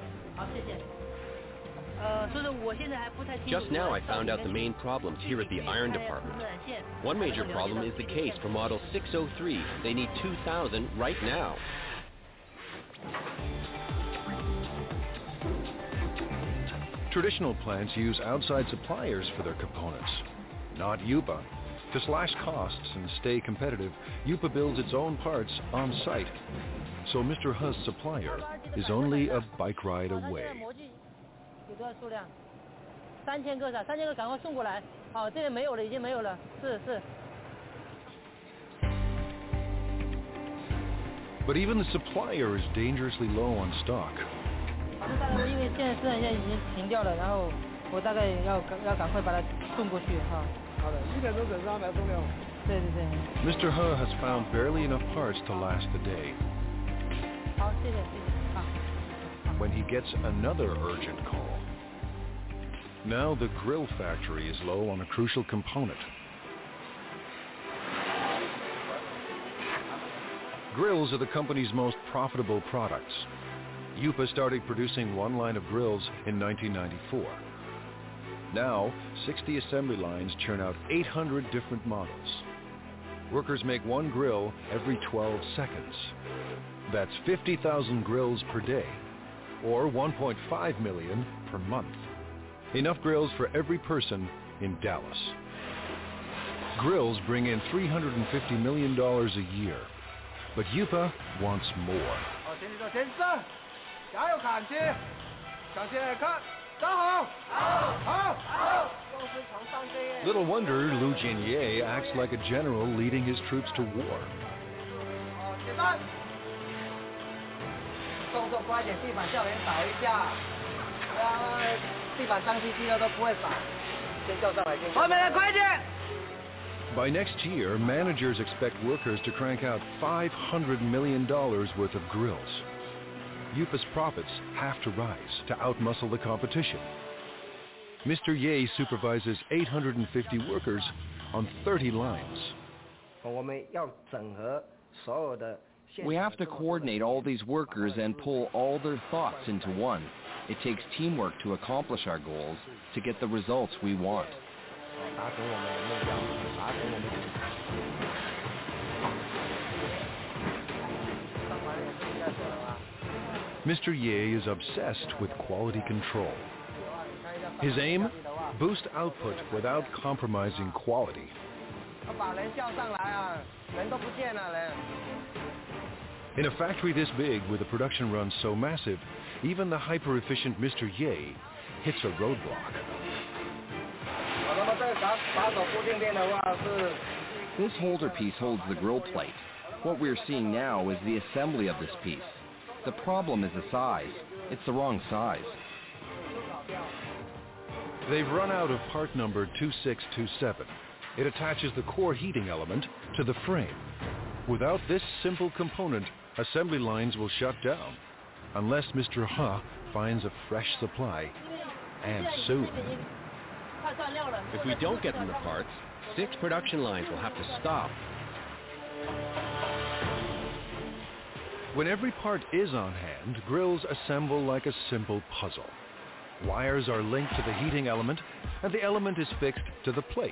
Just now I found out the main problems here at the iron department. One major problem is the case for model 603. They need 2,000 right now. Traditional plants use outside suppliers for their components, not Yupa. To slash costs and stay competitive, Yupa builds its own parts on site. So Mr. He's supplier is only a bike ride away. 有多少数量？3000个，3000个赶快送过来。好，这里没有了，已经没有了。是。 But even the supplier is dangerously low on stock. 因为现在生产线已经停掉了，然后我大概要赶快把它送过去哈。好的，1点钟整上来送掉。对。 Mr. He has found barely enough parts to last the day. 好，谢谢。好。 When he gets another urgent call. Now the grill factory is low on a crucial component. Grills are the company's most profitable products. Yupa started producing one line of grills in 1994. Now, 60 assembly lines churn out 800 different models. Workers make one grill every 12 seconds. That's 50,000 grills per day, or 1.5 million per month. Enough grills for every person in Dallas. Grills bring in $350 million a year, but Yupa wants more. Little wonder Lu Jinye acts like a general leading his troops to war. 动作快点，地板叫人扫一下。地板脏兮兮的都不会扫。先叫上来，先。后面人快点！ By next year, managers expect workers to crank out $500 million worth of grills. Yupa's profits have to rise to outmuscle the competition. Mr. Ye supervises 850 workers on 30 lines. We have to coordinate all these workers and pull all their thoughts into one. It takes teamwork to accomplish our goals, to get the results we want. Mr. Ye is obsessed with quality control. His aim? Boost output without compromising quality. In a factory this big, with a production run so massive, even the hyper-efficient Mr. Ye hits a roadblock. This holder piece holds the grill plate. What we're seeing now is the assembly of this piece. The problem is the size. It's the wrong size. They've run out of part number 2627. It attaches the core heating element to the frame. Without this simple component, assembly lines will shut down, unless Mr. Ha finds a fresh supply, and soon. If we don't get them the parts, 6 production lines will have to stop. When every part is on hand, grills assemble like a simple puzzle. Wires are linked to the heating element, and the element is fixed to the plate.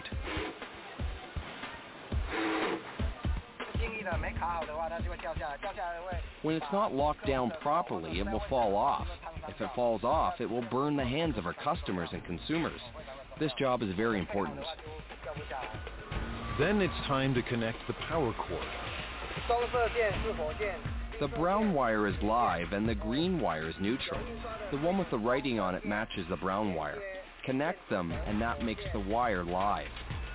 When it's not locked down properly, it will fall off. If it falls off, it will burn the hands of our customers and consumers. This job is very important. Then it's time to connect the power cord. The brown wire is live and the green wire is neutral. The one with the writing on it matches the brown wire. Connect them and that makes the wire live.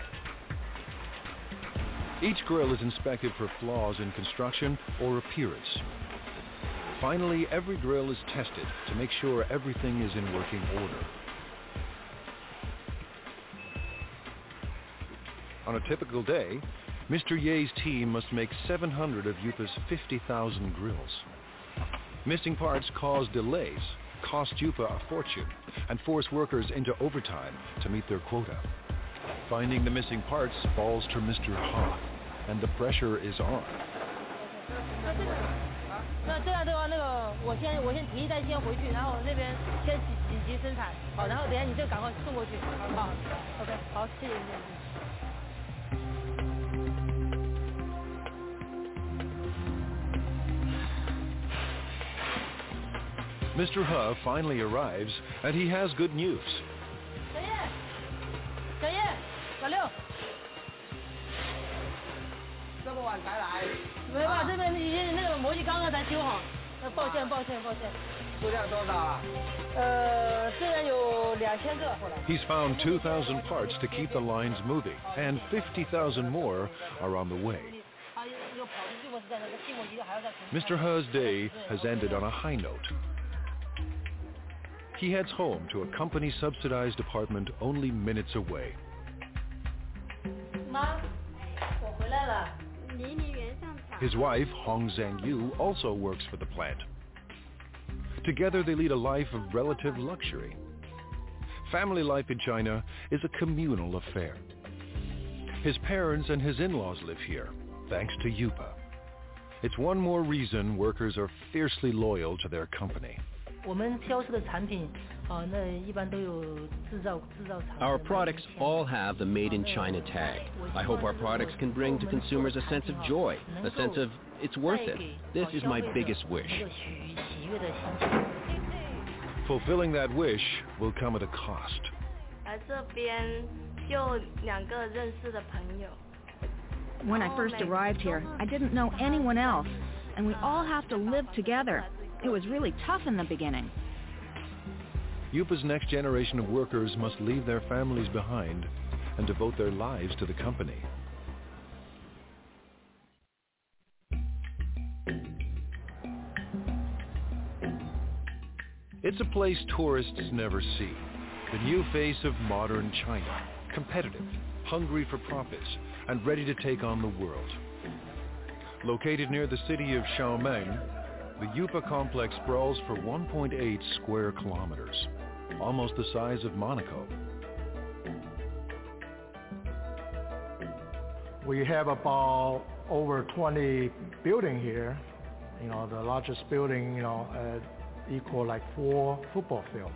Each grill is inspected for flaws in construction or appearance. Finally, every grill is tested to make sure everything is in working order. On a typical day, Mr. Ye's team must make 700 of Yupa's 50,000 grills. Missing parts cause delays, cost Yupa a fortune, and force workers into overtime to meet their quota. Finding the missing parts falls to Mr. Ha, and the pressure is on. 那这样的话，我先提一袋先回去，然后那边先紧急生产，好，然后等下你就赶快送过去，好 ，OK， 好，谢谢。 Mr. Ha finally arrives, and he has good news. 小叶，小六，这么晚才来？没办法，这边已经那个模具刚刚才修好，抱歉。数量多少啊？这边有2000个。 He's found 2,000 parts to keep the lines moving, and 50,000 more are on the way. Mr. Ha's day has ended on a high note. He heads home to a company-subsidized apartment only minutes away. 妈，我回来了。 His wife, Hong Zhangyu, also works for the plant. Together they lead a life of relative luxury. Family life in China is a communal affair. His parents and his in-laws live here, thanks to Yupa. It's one more reason workers are fiercely loyal to their company. Our products all have the Made in China tag. I hope our products can bring to consumers a sense of joy, a sense of it's worth it. This is my biggest wish. Fulfilling that wish will come at a cost. When I first arrived here, I didn't know anyone else, and we all have to live together. It was really tough in the beginning. Yupa's next generation of workers must leave their families behind and devote their lives to the company. It's a place tourists never see. The new face of modern China, competitive, hungry for profits, and ready to take on the world. Located near the city of Xiaomeng, the Yupa complex sprawls for 1.8 square kilometers, almost the size of Monaco. We have about over 20 buildings here. The largest building, equal like 4 football fields.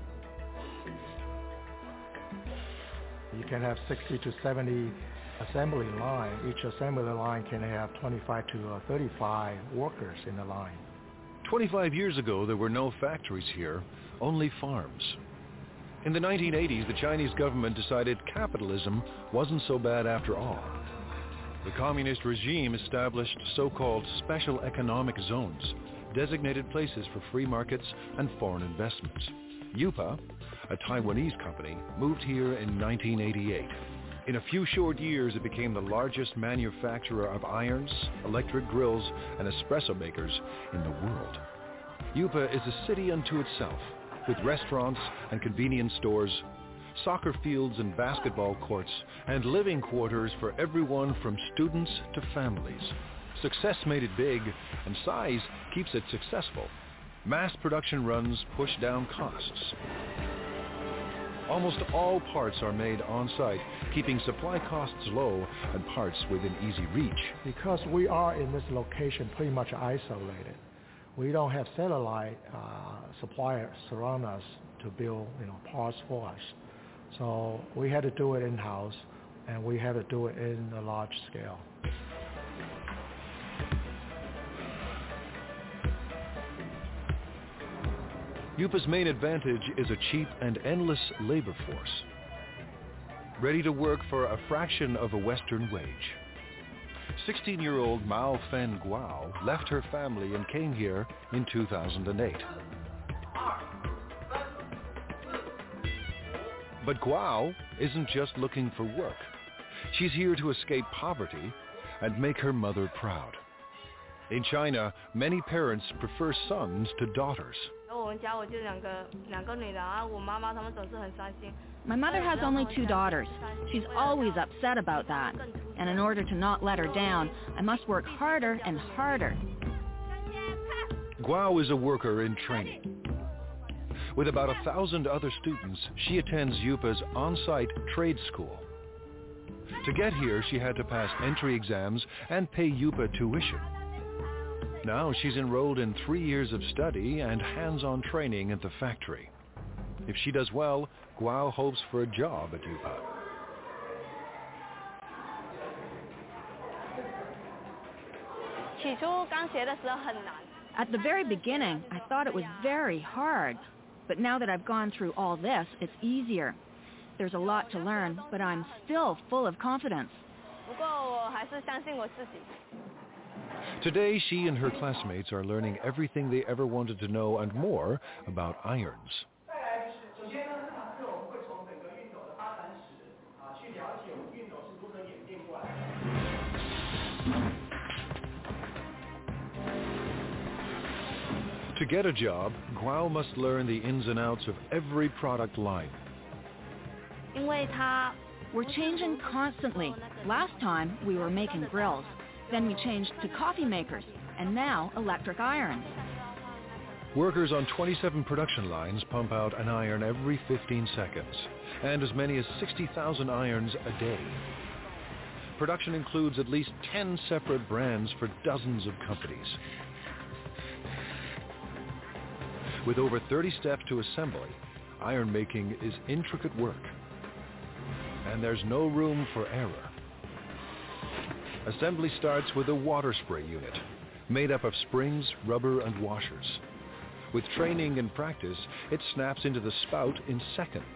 You can have 60 to 70 assembly line. Each assembly line can have 25 to 35 workers in the line. 25 years ago, there were no factories here, only farms. In the 1980s, the Chinese government decided capitalism wasn't so bad after all. The communist regime established so-called special economic zones, designated places for free markets and foreign investments. Yupa, a Taiwanese company, moved here in 1988. In a few short years, it became the largest manufacturer of irons, electric grills, and espresso makers in the world. Yupa is a city unto itself, with restaurants and convenience stores, soccer fields and basketball courts, and living quarters for everyone from students to families. Success made it big, and size keeps it successful. Mass production runs push down costs. Almost all parts are made on-site, keeping supply costs low and parts within easy reach. Because we are in this location pretty much isolated, we don't have satellite suppliers surround us to build parts for us. So we had to do it in-house, and we had to do it in a large scale. Yupa's main advantage is a cheap and endless labor force, ready to work for a fraction of a Western wage. 16-year-old Mao Fen Guo left her family and came here in 2008. But Guo isn't just looking for work. She's here to escape poverty and make her mother proud. In China, many parents prefer sons to daughters. My mother has only 2 daughters. She's always upset about that. And in order to not let her down, I must work harder and harder. Guo is a worker in training. With about 1,000 other students, she attends Yupa's on-site trade school. To get here, she had to pass entry exams and pay Yupa tuition. Now she's enrolled in 3 years of study and hands-on training at the factory. If she does well, Guo hopes for a job at Yupa. At the very beginning, I thought it was very hard. But now that I've gone through all this, it's easier. There's a lot to learn, but I'm still full of confidence. Today, she and her classmates are learning everything they ever wanted to know and more about irons. To get a job, Guo must learn the ins and outs of every product line. We're changing constantly. Last time, we were making grills. Then we changed to coffee makers, and now electric irons. Workers on 27 production lines pump out an iron every 15 seconds, and as many as 60,000 irons a day. Production includes at least 10 separate brands for dozens of companies. With over 30 steps to assembly, iron making is intricate work, and there's no room for error. Assembly starts with a water spray unit, made up of springs, rubber, and washers. With training and practice, it snaps into the spout in seconds.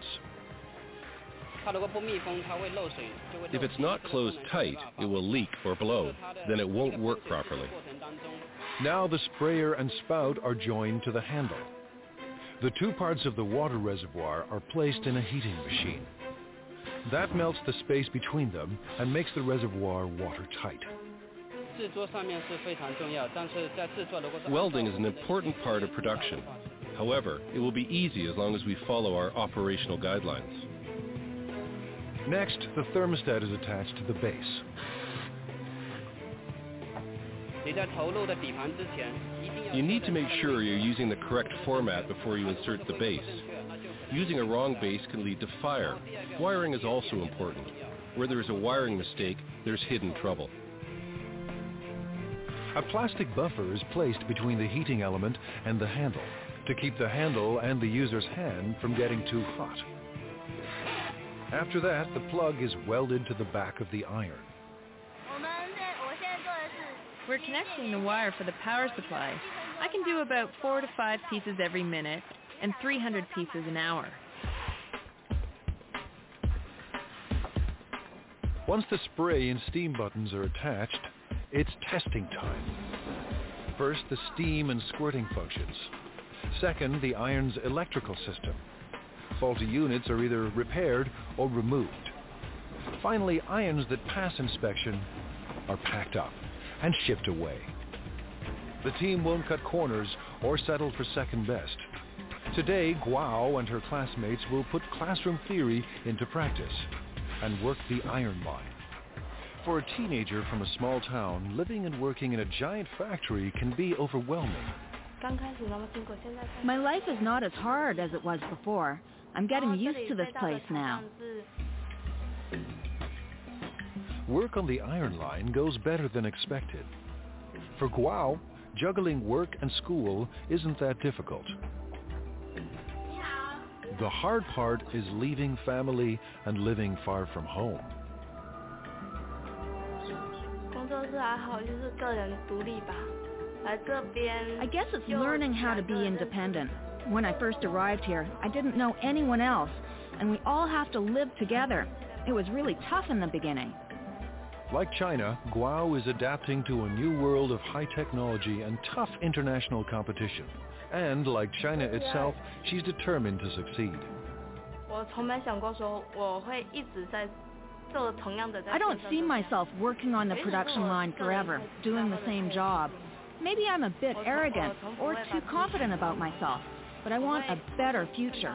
If it's not closed tight, it will leak or blow. Then it won't work properly. Now the sprayer and spout are joined to the handle. The 2 parts of the water reservoir are placed in a heating machine. That melts the space between them and makes the reservoir watertight. Welding is an important part of production. However, it will be easy as long as we follow our operational guidelines. Next, the thermostat is attached to the base. You need to make sure you're using the correct format before you insert the base. Using a wrong base can lead to fire. Wiring is also important. Where there is a wiring mistake, there's hidden trouble. A plastic buffer is placed between the heating element and the handle to keep the handle and the user's hand from getting too hot. After that, the plug is welded to the back of the iron. We're connecting the wire for the power supply. I can do about 4 to 5 pieces every minute and 300 pieces an hour. Once the spray and steam buttons are attached, it's testing time. First, the steam and squirting functions. Second, the iron's electrical system. Faulty units are either repaired or removed. Finally, irons that pass inspection are packed up and shipped away. The team won't cut corners or settle for second best. Today, Guo and her classmates will put classroom theory into practice and work the iron line. For a teenager from a small town, living and working in a giant factory can be overwhelming. My life is not as hard as it was before. I'm getting used to this place now. Work on the iron line goes better than expected. For Guo, juggling work and school isn't that difficult. The hard part is leaving family and living far from home. I guess it's learning how to be independent. When I first arrived here, I didn't know anyone else, and we all have to live together. It was really tough in the beginning. Like China, Guo is adapting to a new world of high technology and tough international competition. And like China itself, she's determined to succeed. I don't see myself working on the production line forever, doing the same job. Maybe I'm a bit arrogant or too confident about myself, but I want a better future.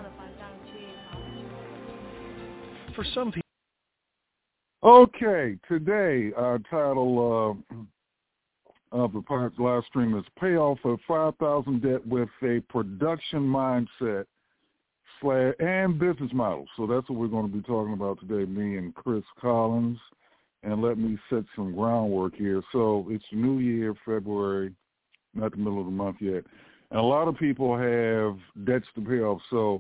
For some people. Okay, today our title of the live stream is Pay Off a 5,000 Debt with a Production Mindset and Business Model. So that's what we're going to be talking about today, me and Chris Collins. And let me set some groundwork here. So it's New Year, February, not the middle of the month yet. And a lot of people have debts to pay off. So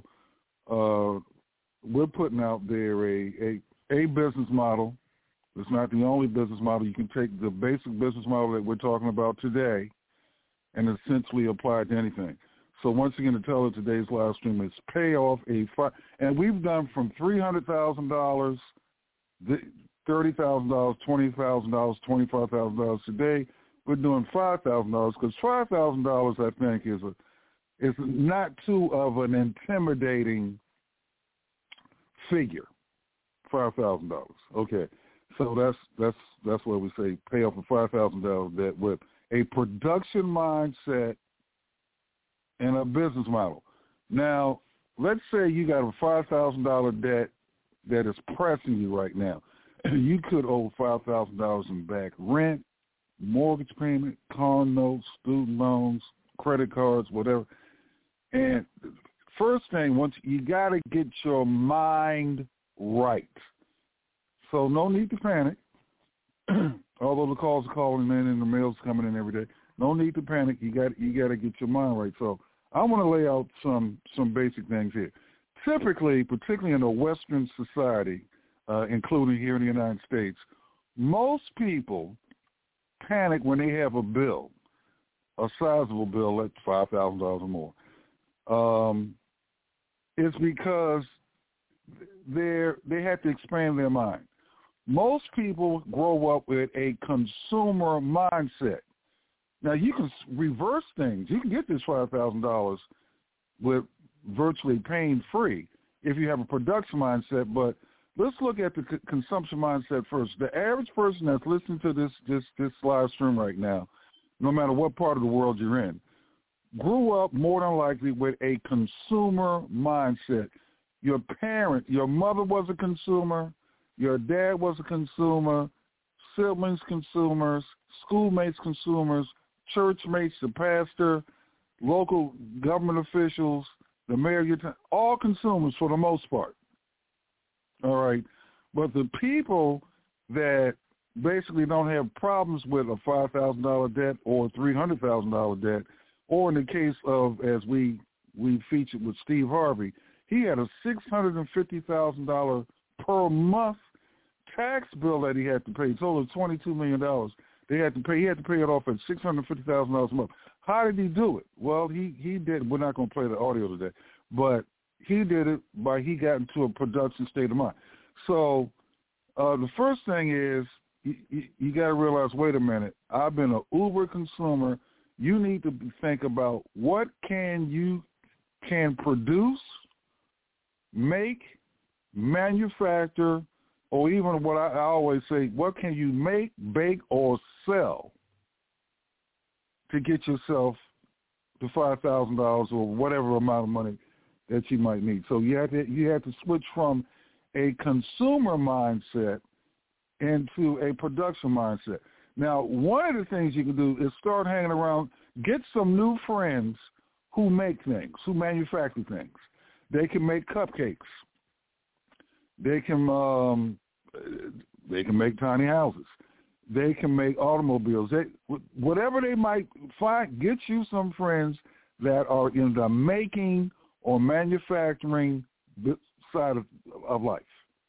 we're putting out there a business model. It's not the only business model. You can take the basic business model that we're talking about today and essentially apply it to anything. So once again, the title of today's live stream is Pay Off and we've done from $300,000, $30,000, $20,000, $25,000 today. We're doing $5,000 because $5,000 I think is not too of an intimidating figure. $5,000. Okay, so that's what we say. Pay off a $5,000 debt with a production mindset and a business model. Now, let's say you got a $5,000 debt that is pressing you right now. You could owe $5,000 in back rent, mortgage payment, car notes, student loans, credit cards, whatever. And first thing, you got to get your mind right. So no need to panic. Although the calls are calling in and the mail's coming in every day, no need to panic. You got to get your mind right. So I want to lay out some basic things here. Typically, particularly in a Western society, including here in the United States, most people panic when they have a bill, a sizable bill that's $5,000 or more. It's because they have to expand their mind. Most people grow up with a consumer mindset. Now, you can reverse things. You can get this $5,000 with virtually pain-free if you have a production mindset, but let's look at the consumption mindset first. The average person that's listening to this live stream right now, no matter what part of the world you're in, grew up more than likely with a consumer mindset. Your parent, your mother was a consumer, your dad was a consumer, siblings consumers, schoolmates consumers, church mates, the pastor, local government officials, the mayor, all consumers for the most part. All right. But the people that basically don't have problems with a $5,000 debt or $300,000 debt, or in the case of, as we featured with Steve Harvey, he had a $650,000 per month tax bill that he had to pay. It's over $22 million. They had to pay. He had to pay it off at $650,000 a month. How did he do it? Well, he did. We're not going to play the audio today, but he did it by he got into a production state of mind. So the first thing is you got to realize, wait a minute, I've been an Uber consumer. You need to think about what you can produce, make, manufacture, or even what I always say, what can you make, bake, or sell to get yourself to $5,000 or whatever amount of money that you might need. So you have to switch from a consumer mindset into a production mindset. Now, one of the things you can do is start hanging around, get some new friends who make things, who manufacture things. They can make cupcakes. They can make tiny houses. They can make automobiles. Whatever they might find, get you some friends that are in the making or manufacturing side of life.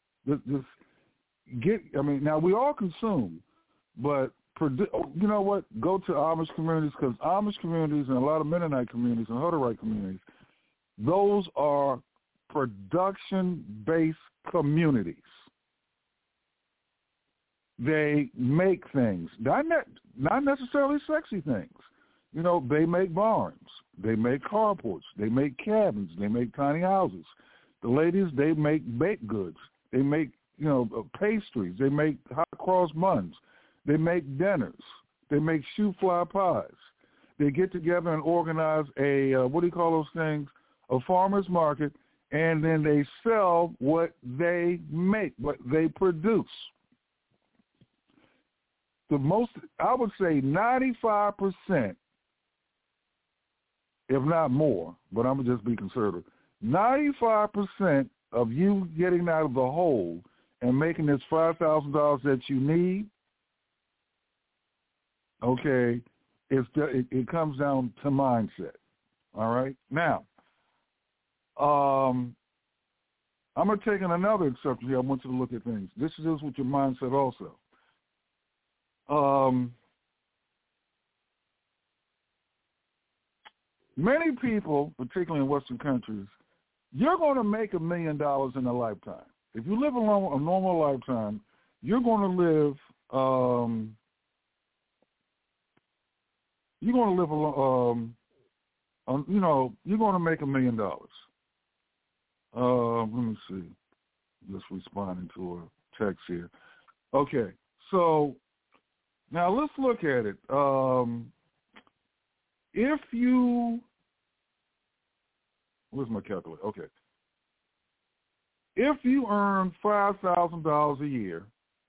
Now we all consume, but you know what? Go to Amish communities, because Amish communities and a lot of Mennonite communities and Hutterite communities, those are production-based communities. They make things, not necessarily sexy things. You know, they make barns, they make carports, they make cabins, they make tiny houses. The ladies, they make baked goods, they make, pastries, they make hot cross buns, they make dinners, they make shoe fly pies. They get together and organize a, what do you call those things? A farmer's market, and then they sell what they make, what they produce. I would say 95%, if not more, but I'm going to just be conservative, 95% of you getting out of the hole and making this $5,000 that you need, okay, it comes down to mindset. All right? Now, I'm going to take in another exception here. I want you to look at things. This is with your mindset also. Many people, particularly in Western countries, you're going to make $1 million in a lifetime. If you live a normal lifetime, you're going to live. You're going to make $1 million. Let me see. Just responding to a text here. Okay, so now let's look at it. If you, where's my calculator? Okay. If you earn $5,000 a year,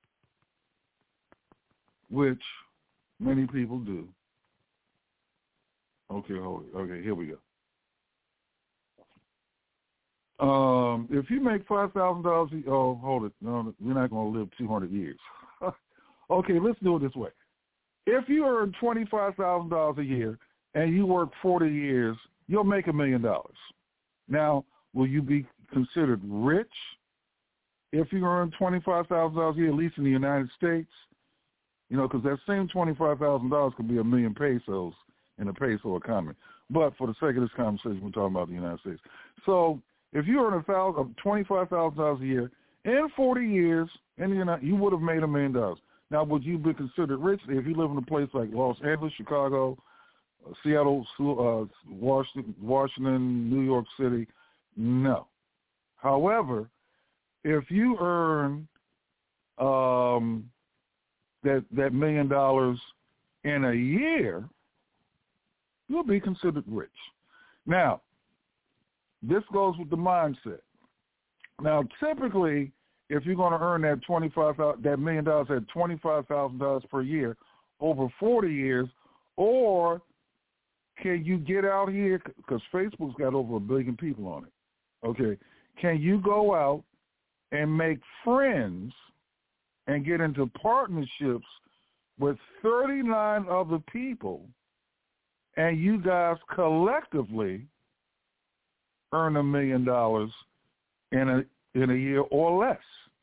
which many people do. Okay, here we go. If you make $5,000, hold it. No, you're not going to live 200 years. Okay, let's do it this way. If you earn $25,000 a year and you work 40 years, you'll make $1 million. Now, will you be considered rich if you earn $25,000 a year, at least in the United States? Because that same $25,000 could be 1 million pesos in a peso economy. But for the sake of this conversation, we're talking about the United States. So if you earn $25,000 a year in 40 years, you would have made $1 million. Now, would you be considered rich if you live in a place like Los Angeles, Chicago, Seattle, Washington, New York City? No. However, if you earn that $1 million in a year, you'll be considered rich. Now, this goes with the mindset. Now, typically, if you're going to earn that $1 million at $25,000 per year over 40 years, or can you get out here, because Facebook's got over 1 billion people on it, okay, can you go out and make friends and get into partnerships with 39 other people, and you guys collectively earn $1 million in a year or less?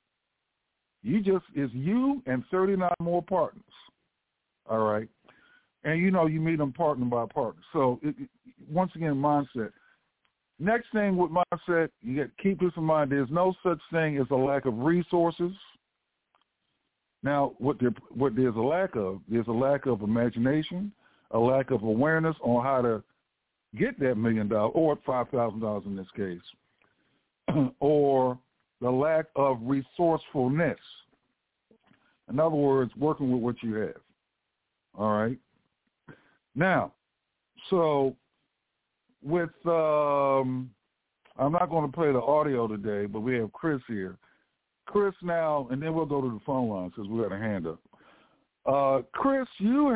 It's you and 39 more partners, all right? And you meet them partner by partner. So once again, mindset. Next thing with mindset, you got to keep this in mind. There's no such thing as a lack of resources. Now, what there's a lack of, there's a lack of imagination, a lack of awareness on how to get that $1 million or $5,000 in this case, or the lack of resourcefulness. In other words, working with what you have. All right. Now, so with I'm not going to play the audio today, but we have Chris here. Chris now, and then we'll go to the phone line because we got a hand up. Chris, you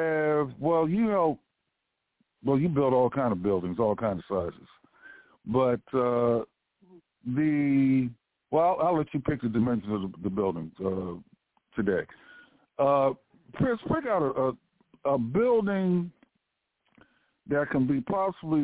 build all kind of buildings, all kind of sizes. But I'll let you pick the dimensions of the building today. Chris, pick out a building that can be possibly,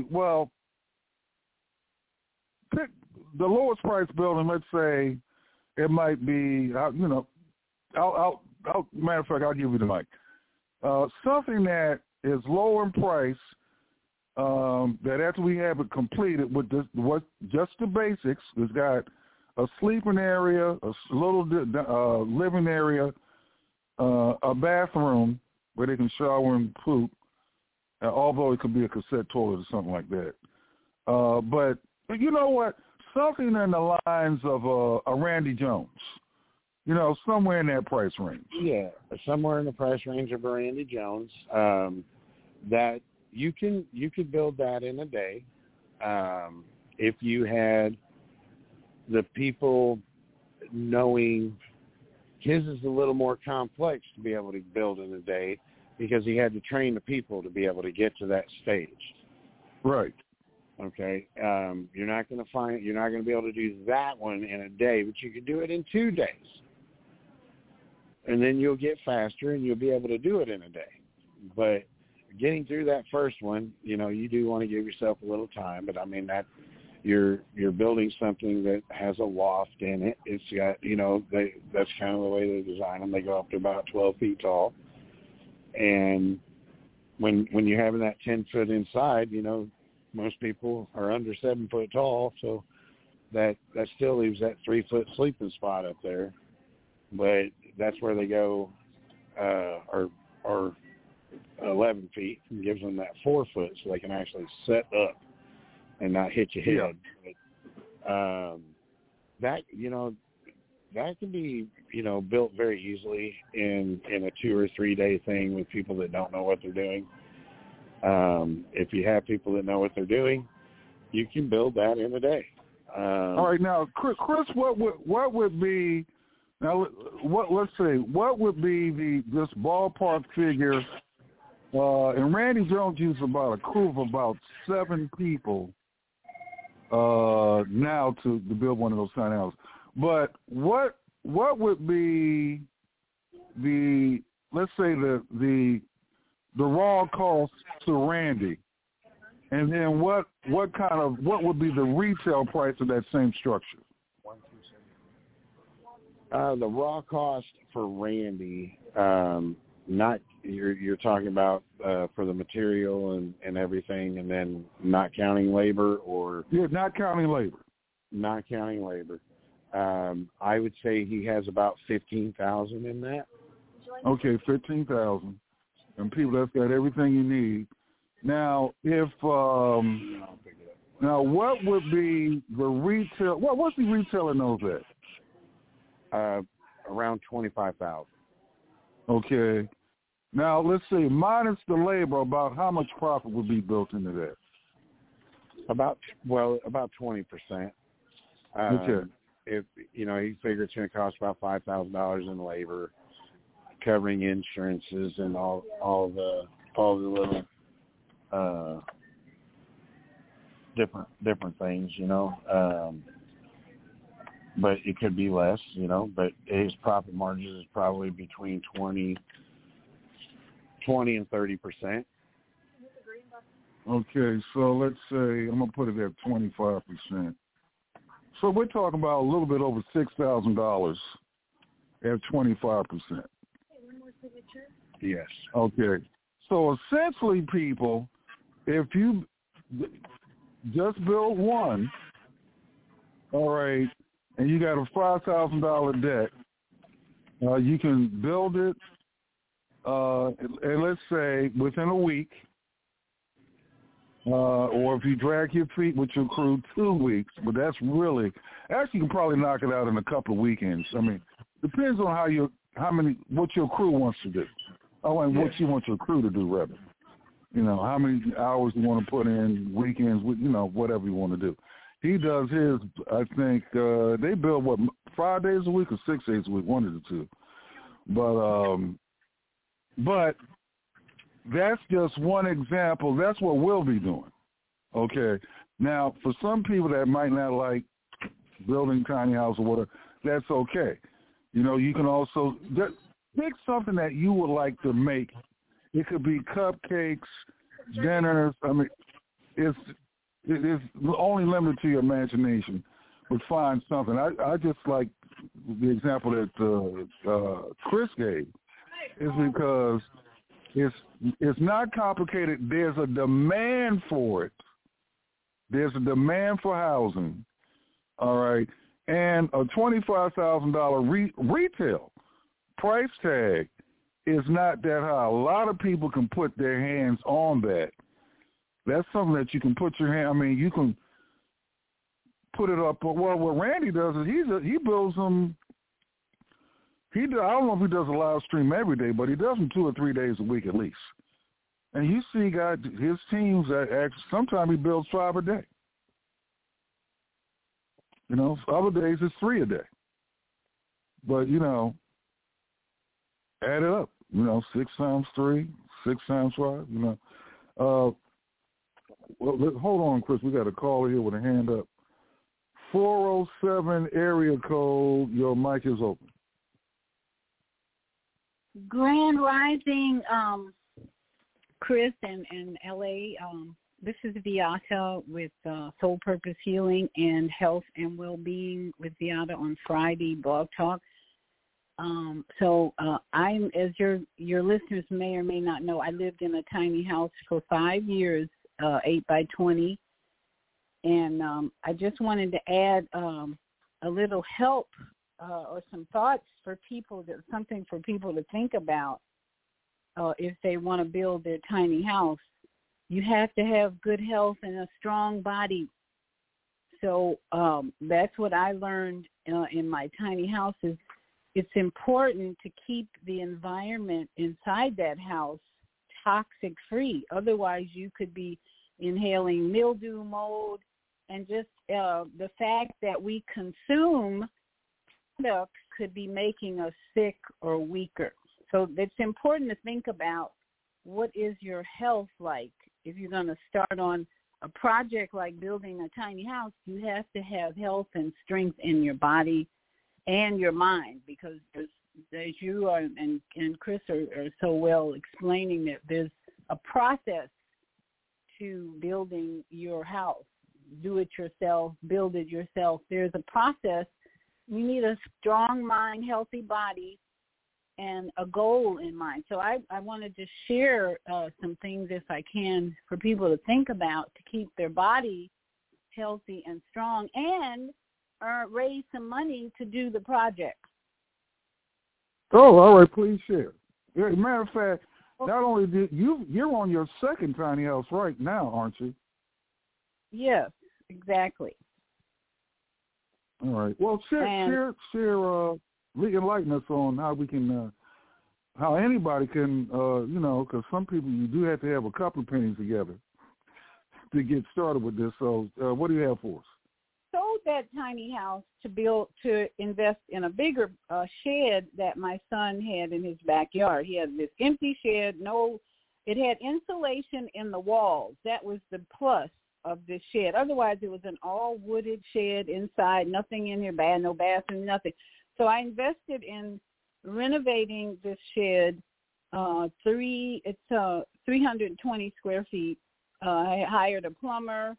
pick the lowest price building. Let's say it might be, matter of fact, I'll give you the mic. Something that is lower in price, that after we have it completed with just the basics, it's got a sleeping area, a little living area, a bathroom where they can shower and poop, although it could be a cassette toilet or something like that. But you know what? Something in the lines of a Randy Jones, somewhere in that price range. Yeah, somewhere in the price range of a Randy Jones. That you could build that in a day. If you had the people knowing, his is a little more complex to be able to build in a day because he had to train the people to be able to get to that stage. Right. Okay. You're not going to be able to do that one in a day, but you can do it in 2 days. And then you'll get faster and you'll be able to do it in a day. But getting through that first one, you do want to give yourself a little time, but I mean that you're building something that has a loft in it. It's got, that's kind of the way they design them. They go up to about 12 feet tall. And when you're having that 10 foot inside, most people are under 7 foot tall. So that still leaves that 3 foot sleeping spot up there. But that's where they go, or 11 feet, and gives them that 4 foot so they can actually set up and not hit your head. Yeah. But, that can be, built very easily in a 2 or 3 day thing with people that don't know what they're doing. If you have people that know what they're doing, you can build that in a day. All right, now, Chris, what would be, now let's say, what would be this ballpark figure? And Randy Jones used about a crew of about 7 people now to build one of those kind of houses. But what would be the, let's say the raw cost to Randy, and then what would be the retail price of that same structure? The raw cost for Randy, not you're talking about for the material and everything, and then not counting labor, or not counting labor. Not counting labor. I would say he has about 15,000 in that. Okay, 15,000, and people, that's got everything you need. Now, if what would be the retail? What's the retail in those at? Around 25,000. Okay. Now, let's see, minus the labor, about how much profit would be built into that? About 20%. Okay. If he figures it's going to cost about $5,000 in labor, covering insurances and all the little different things, but it could be less, but his profit margin is probably between 20 and 30%. Okay, so let's say I'm going to put it at 25%. So we're talking about a little bit over $6,000 at 25%. Yes. Okay. So essentially, people, if you just build one, all right, and you got a $5,000 debt, you can build it, and let's say within a week, or if you drag your feet with your crew, 2 weeks, but actually you can probably knock it out in a couple of weekends. I mean, depends on what your crew wants to do. And what you want your crew to do, rather. How many hours you want to put in, weekends, whatever you want to do. He does his, I think, they build, 5 days a week or 6 days a week, one of the two. But that's just one example. That's what we'll be doing. Okay. Now, for some people that might not like building tiny house or whatever, that's okay. You can also pick something that you would like to make. It could be cupcakes, dinners. I mean, it's only limited to your imagination. But find something. I just like the example that Chris gave, is because it's not complicated. There's a demand for it. There's a demand for housing. All right, and a $25,000 retail price tag is not that high. A lot of people can put their hands on that. That's something that you can put your hand. I mean, you can put it up. Well, what Randy does is he builds them. I don't know if he does a live stream every day, but he does them 2 or 3 days a week at least. And you see, his teams sometimes he builds 5 a day. Other days it's 3 a day. But add it up. 6 times 3, 6 times 5. Well, hold on, Chris. We got a caller here with a hand up. 407 area code. Your mic is open. Grand Rising, Chris and LA. This is Viata with Soul Purpose Healing and Health and Wellbeing with Viata on Friday Blog Talk. So I'm, as your listeners may or may not know, I lived in a tiny house for 5 years, 8 by 20, and I just wanted to add a little help or some thoughts for people, something for people to think about if they want to build their tiny house. You have to have good health and a strong body. So that's what I learned in my tiny houses. It's important to keep the environment inside that house toxic free. Otherwise, you could be inhaling mildew, mold, and just the fact that we consume products could be making us sick or weaker. So it's important to think about what is your health like. If you're going to start on a project like building a tiny house, you have to have health and strength in your body and your mind, because as you are and Chris are so well explaining, that there's a process to building your house. Do it yourself, build it yourself. There's a process. You need a strong mind, healthy body, and a goal in mind. So I wanted to share some things, if I can, for people to think about to keep their body healthy and strong, and raise some money to do the project. Oh, all right. Please share. As a matter of fact, not only did you're on your second tiny house right now, aren't you? Yes, exactly. All right. Well, share. Enlighten us on how we can how anybody can, because some people, you do have to have a couple of pennies together to get started with this. So what do you have for us? Sold that tiny house to invest in a bigger shed that my son had in his backyard. He had this empty shed. It had insulation in the walls. That was the plus of this shed. Otherwise, it was an all wooded shed inside, nothing in here, no bathroom, nothing. So I invested in renovating this shed. It's 320 square feet. I hired a plumber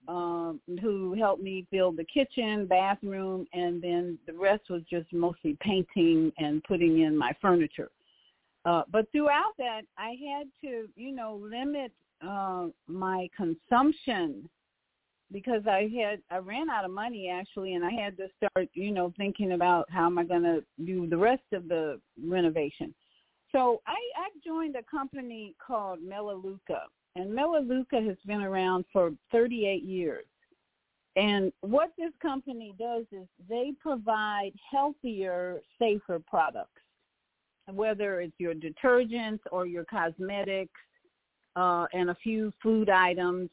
who helped me build the kitchen, bathroom, and then the rest was just mostly painting and putting in my furniture. But throughout that, I had to, limit my consumption because I ran out of money actually, and I had to start, thinking about how am I going to do the rest of the renovation. So I've joined a company called Melaleuca, and Melaleuca has been around for 38 years. And what this company does is they provide healthier, safer products, whether it's your detergents or your cosmetics, and a few food items,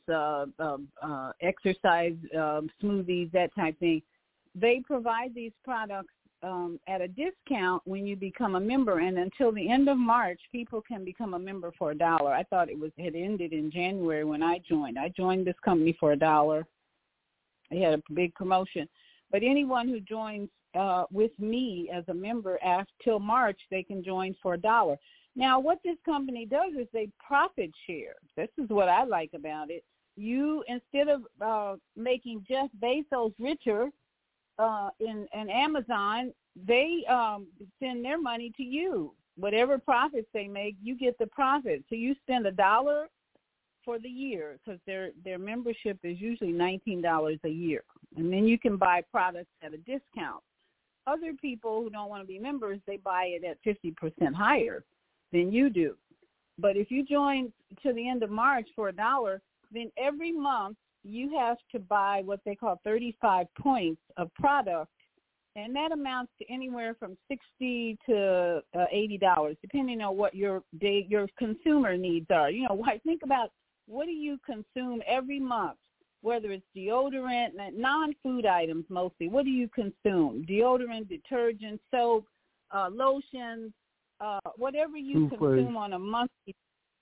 exercise smoothies, that type thing. They provide these products at a discount when you become a member, and until the end of March, people can become a member for $1. I thought it had ended in January when I joined. I joined this company for $1. They had a big promotion. But anyone who joins with me as a member till March, they can join for $1. Now, what this company does is they profit share. This is what I like about it. You, instead of making Jeff Bezos richer in Amazon, they send their money to you. Whatever profits they make, you get the profit. So you spend $1 for the year because their membership is usually $19 a year. And then you can buy products at a discount. Other people who don't want to be members, they buy it at 50% higher than you do. But if you join to the end of March for $1, then every month you have to buy what they call 35 points of product, and that amounts to anywhere from $60 to $80, depending on what your consumer needs are. Think about what do you consume every month, whether it's deodorant, non-food items mostly. What do you consume? Deodorant, detergent, soap, lotions, whatever you consume on a monthly.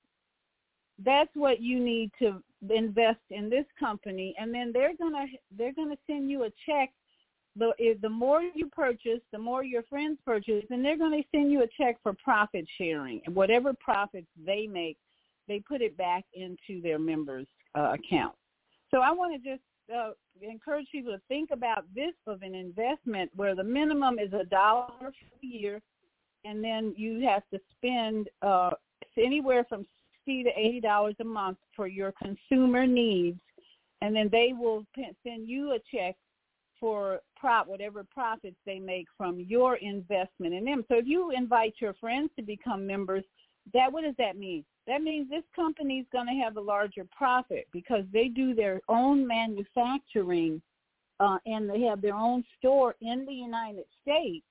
That's what you need to invest in this company, and then they're gonna send you a check. The more you purchase, the more your friends purchase, and they're going to send you a check for profit sharing. And whatever profits they make, they put it back into their members' account. So I want to just encourage people to think about this of an investment where the minimum is $1 for the year, and then you have to spend anywhere from $60 to $80 a month for your consumer needs, and then they will send you a check for whatever profits they make from your investment in them. So if you invite your friends to become members, what does that mean? That means this company is going to have a larger profit because they do their own manufacturing and they have their own store in the United States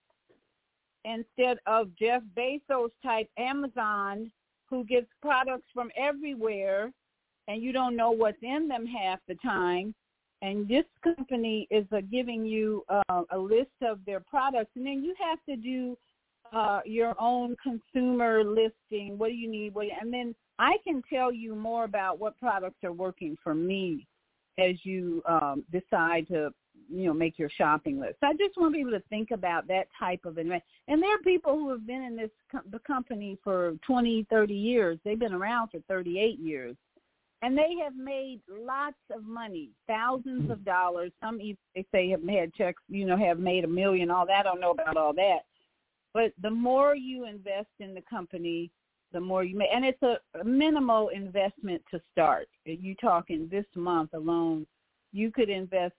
instead of Jeff Bezos type Amazon who gets products from everywhere and you don't know what's in them half the time. And this company is giving you a list of their products, and then you have to do your own consumer listing. What do you need? And then I can tell you more about what products are working for me as you decide to, make your shopping list. So I just want people to think about that type of investment. And there are people who have been in the company for 20, 30 years. They've been around for 38 years. And they have made lots of money, thousands of dollars. Some even, they say, have had checks, have made $1 million, all that. I don't know about all that. But the more you invest in the company, the more you make. And it's a minimal investment to start. You're talking this month alone, you could invest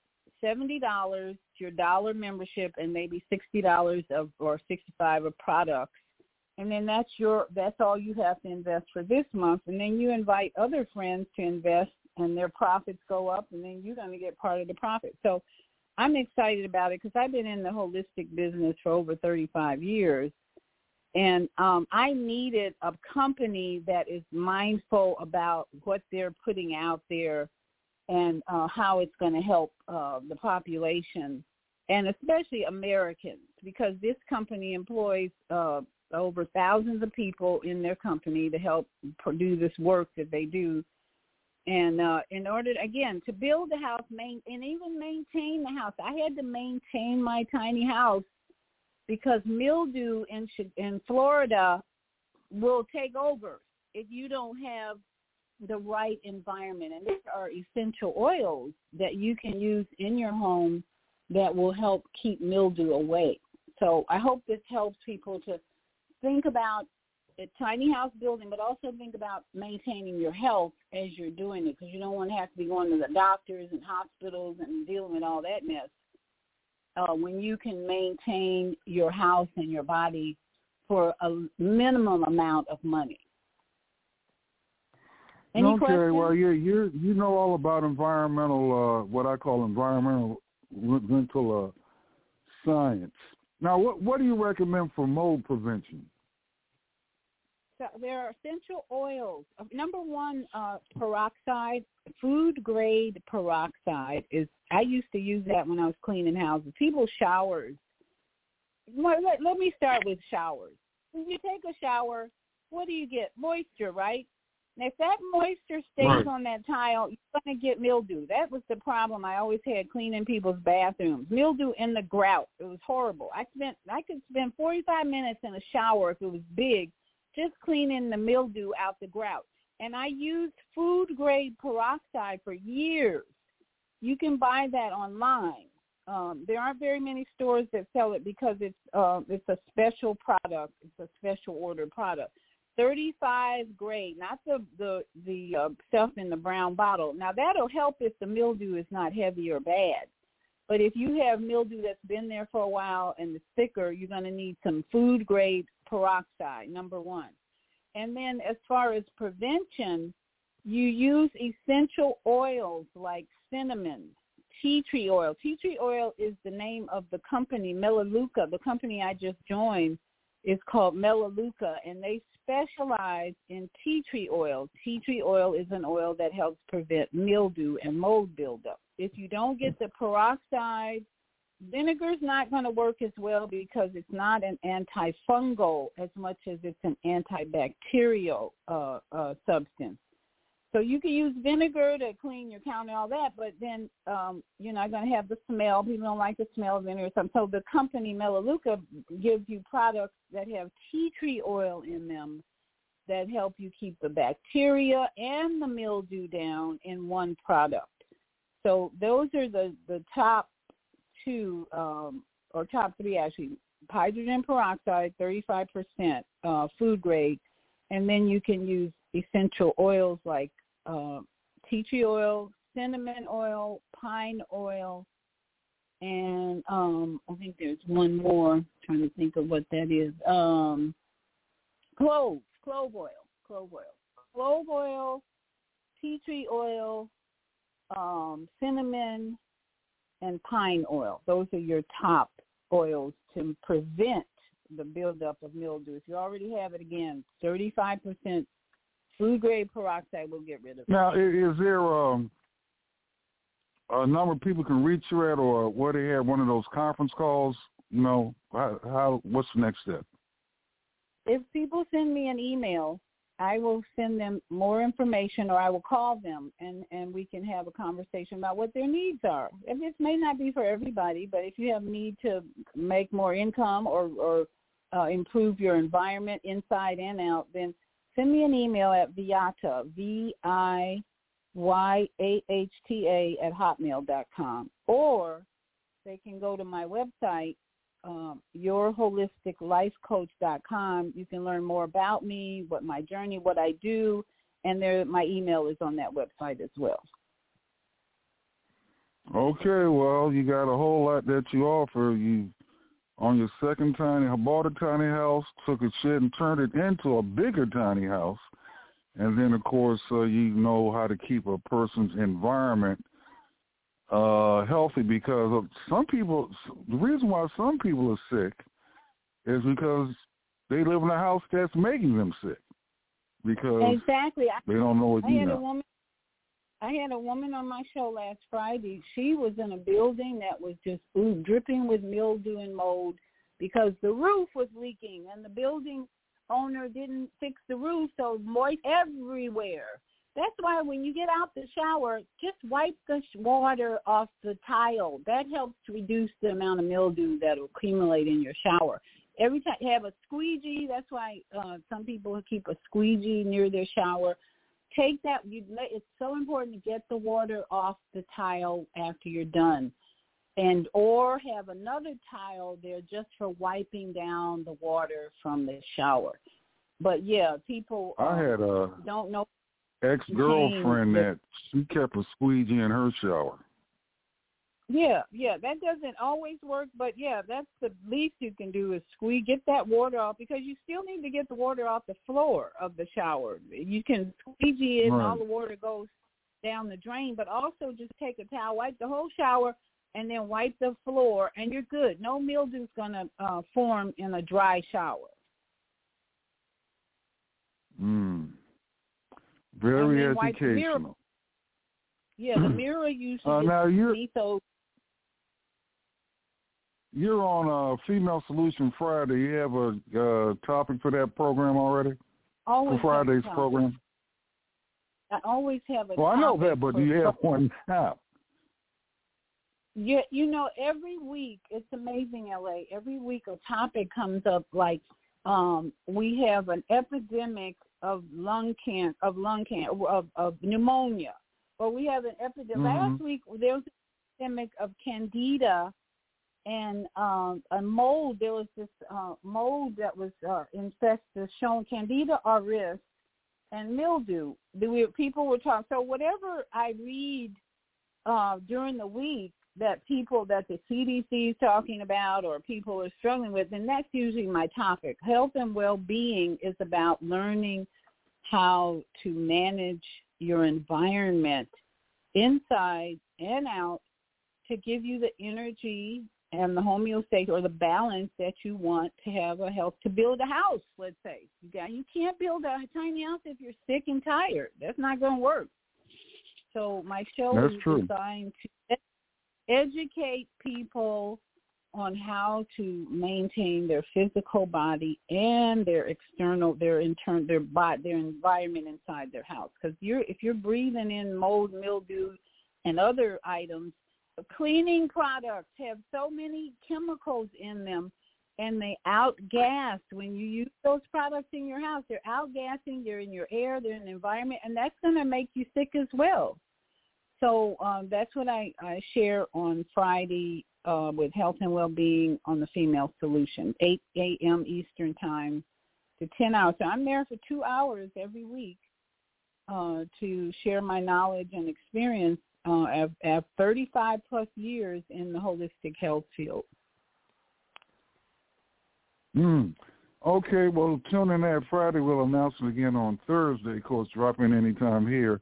$70, your $1 membership, and maybe $60 or $65 of products. And then that's all you have to invest for this month. And then you invite other friends to invest, and their profits go up, and then you're going to get part of the profit. So I'm excited about it because I've been in the holistic business for over 35 years. And I needed a company that is mindful about what they're putting out there and how it's going to help the population, and especially Americans, because this company employs over thousands of people in their company to help do this work that they do. And in order, again, to build the house and even maintain the house, I had to maintain my tiny house because mildew in Florida will take over if you don't have the right environment. And there are essential oils that you can use in your home that will help keep mildew away. So I hope this helps people to think about a tiny house building, but also think about maintaining your health as you're doing it, because you don't want to have to be going to the doctors and hospitals and dealing with all that mess when you can maintain your house and your body for a minimum amount of money. Any questions? Okay, well, you know all about environmental, what I call environmental science. Now, what do you recommend for mold prevention? So there are essential oils. Number one, peroxide, food-grade peroxide is. I used to use that when I was cleaning houses. People's showers. Let me start with showers. When you take a shower, what do you get? Moisture, right? And if that moisture stays on that tile, you're going to get mildew. That was the problem I always had cleaning people's bathrooms. Mildew in the grout. It was horrible. I could spend 45 minutes in a shower if it was big, just cleaning the mildew out the grout. And I used food-grade peroxide for years. You can buy that online. There aren't very many stores that sell it because it's a special product. It's a special order product. 35 grade, not the stuff in the brown bottle. Now, that'll help if the mildew is not heavy or bad. But if you have mildew that's been there for a while and it's thicker, you're going to need some food-grade peroxide, number one. And then as far as prevention, you use essential oils like cinnamon, tea tree oil. Tea tree oil is the name of the company, Melaleuca. The company I just joined is called Melaleuca, and they specialize in tea tree oil. Tea tree oil is an oil that helps prevent mildew and mold buildup. If you don't get the peroxide, vinegar's not going to work as well because it's not an antifungal as much as it's an antibacterial substance. So you can use vinegar to clean your counter and all that, but then you're not going to have the smell. People don't like the smell of vinegar or something. So the company Melaleuca gives you products that have tea tree oil in them that help you keep the bacteria and the mildew down in one product. So those are the top two, or top three actually, hydrogen peroxide, 35%, food grade, and then you can use essential oils like tea tree oil, cinnamon oil, pine oil, and I think there's one more. I'm trying to think of what that is. Clove oil, tea tree oil, cinnamon, and pine oil. Those are your top oils to prevent the buildup of mildew. If you already have it, again, 35% food-grade peroxide will get rid of it. Now, is there a number of people can reach you at, or where they have one of those conference calls? You know, what's the next step? If people send me an email, I will send them more information, or I will call them, and we can have a conversation about what their needs are. And this may not be for everybody, but if you have need to make more income or improve your environment inside and out, then send me an email at Viyahta, VIYAHTA @hotmail.com, or they can go to my website, yourholisticlifecoach.com. You can learn more about me, what my journey, what I do, and my email is on that website as well. Okay, well, you got a whole lot that you offer. You on your second bought a tiny house, took a shit and turned it into a bigger tiny house, and then of course you know how to keep a person's environment healthy, because of some people. The reason why some people are sick is because they live in a house that's making them sick because exactly. They don't know what I had a woman on my show last Friday. She was in a building that was just dripping with mildew and mold because the roof was leaking and the building owner didn't fix the roof, so moist everywhere. That's why when you get out the shower, just wipe the water off the tile. That helps to reduce the amount of mildew that will accumulate in your shower. Every time you have a squeegee, that's why some people keep a squeegee near their shower. Take that. It's so important to get the water off the tile after you're done, or have another tile there just for wiping down the water from the shower. But yeah, people I had a don't know. Ex-girlfriend that she kept a squeegee in her shower. Yeah, that doesn't always work, but yeah, that's the least you can do is get that water off, because you still need to get the water off the floor of the shower. You can squeegee it and all the water goes down the drain, but also just take a towel, wipe the whole shower, and then wipe the floor, and you're good. No mildew's going to form in a dry shower. Very educational. The mirror usually now so. You're on Female Solution Friday. You have a topic for that program already? Always for Friday's program? I always have a Well, I know that, but do you have one now? Yeah, every week, it's amazing, L.A. Every week a topic comes up like we have an epidemic of pneumonia. Or we have an epidemic. Last week there was an epidemic of candida and a mold. There was this mold that was infested, showing Candida auris and mildew. People were talking. So whatever I read during the week that the CDC is talking about or people are struggling with, and that's usually my topic. Health and well-being is about learning how to manage your environment inside and out to give you the energy and the homeostasis or the balance that you want to have a health, to build a house, let's say. You can't build a tiny house if you're sick and tired. That's not going to work. So my show is designed to educate people on how to maintain their physical body and their external, their environment inside their house. Because if you're breathing in mold, mildew, and other items, cleaning products have so many chemicals in them, and they outgas. When you use those products in your house, they're outgassing. They're in your air. They're in the environment, and that's going to make you sick as well. So that's what I share on Friday with Health and Wellbeing on the Female Solution, 8 a.m. Eastern Time to 10 hours. So I'm there for 2 hours every week to share my knowledge and experience of 35 plus years in the holistic health field. Okay, well, tune in that Friday. We'll announce it again on Thursday. Of course, drop in anytime here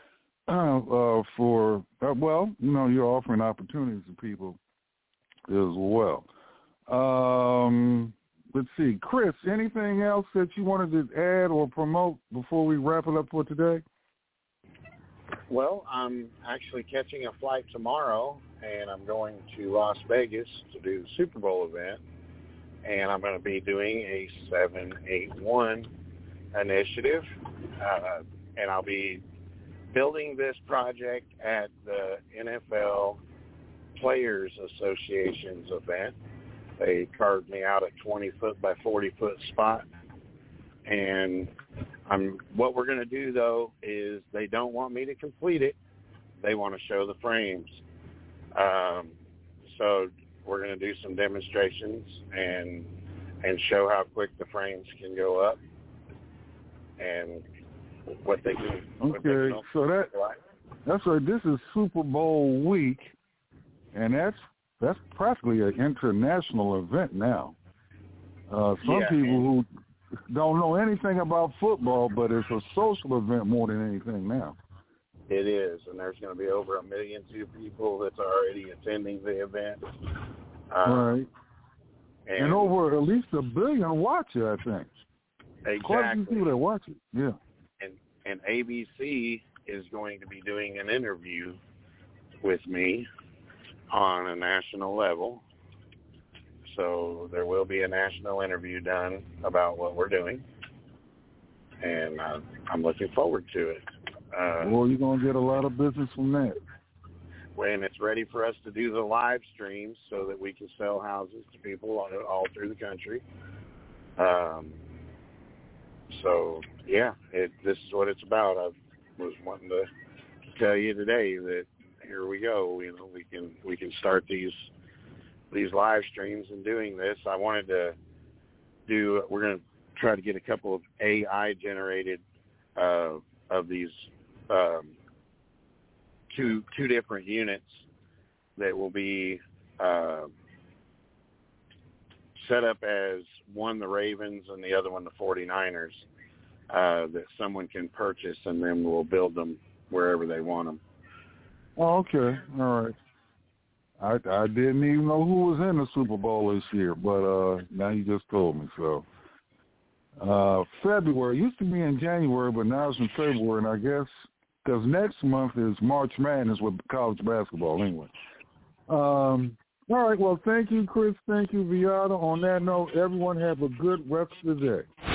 you're offering opportunities to people as well. Let's see. Chris, anything else that you wanted to add or promote before we wrap it up for today? Well, I'm actually catching a flight tomorrow, and I'm going to Las Vegas to do the Super Bowl event, and I'm going to be doing a 781 initiative, and I'll be building this project at the NFL Players Association's event. They carved me out a 20-foot by 40-foot spot. And what we're going to do, though, is they don't want me to complete it. They want to show the frames. So we're going to do some demonstrations and show how quick the frames can go up and what they can. Okay, so that's right. This is Super Bowl week, and that's practically an international event now. Some people who don't know anything about football, but it's a social event more than anything now. It is, and there's going to be over 1 million people that's already attending the event. Right. And over at least 1 billion watch it, I think. Exactly. Quite a few people that watch it, yeah. And ABC is going to be doing an interview with me on a national level. So there will be a national interview done about what we're doing. And I'm looking forward to it. Well, you're going to get a lot of business from that. When it's ready for us to do the live streams so that we can sell houses to people all through the country. So, yeah, this is what it's about. I was wanting to tell you today that here we go. You know, we can start these live streams and doing this. I wanted to we're going to try to get a couple of AI generated of these two different units that will be set up as one the Ravens and the other one the 49ers that someone can purchase, and then we'll build them wherever they want them. Oh, okay. All right. I didn't even know who was in the Super Bowl this year, but now you just told me. So February used to be in January, but now it's in February, and I guess because next month is March Madness with college basketball anyway. All right. Well, thank you, Chris. Thank you, Viata. On that note, everyone have a good rest of the day.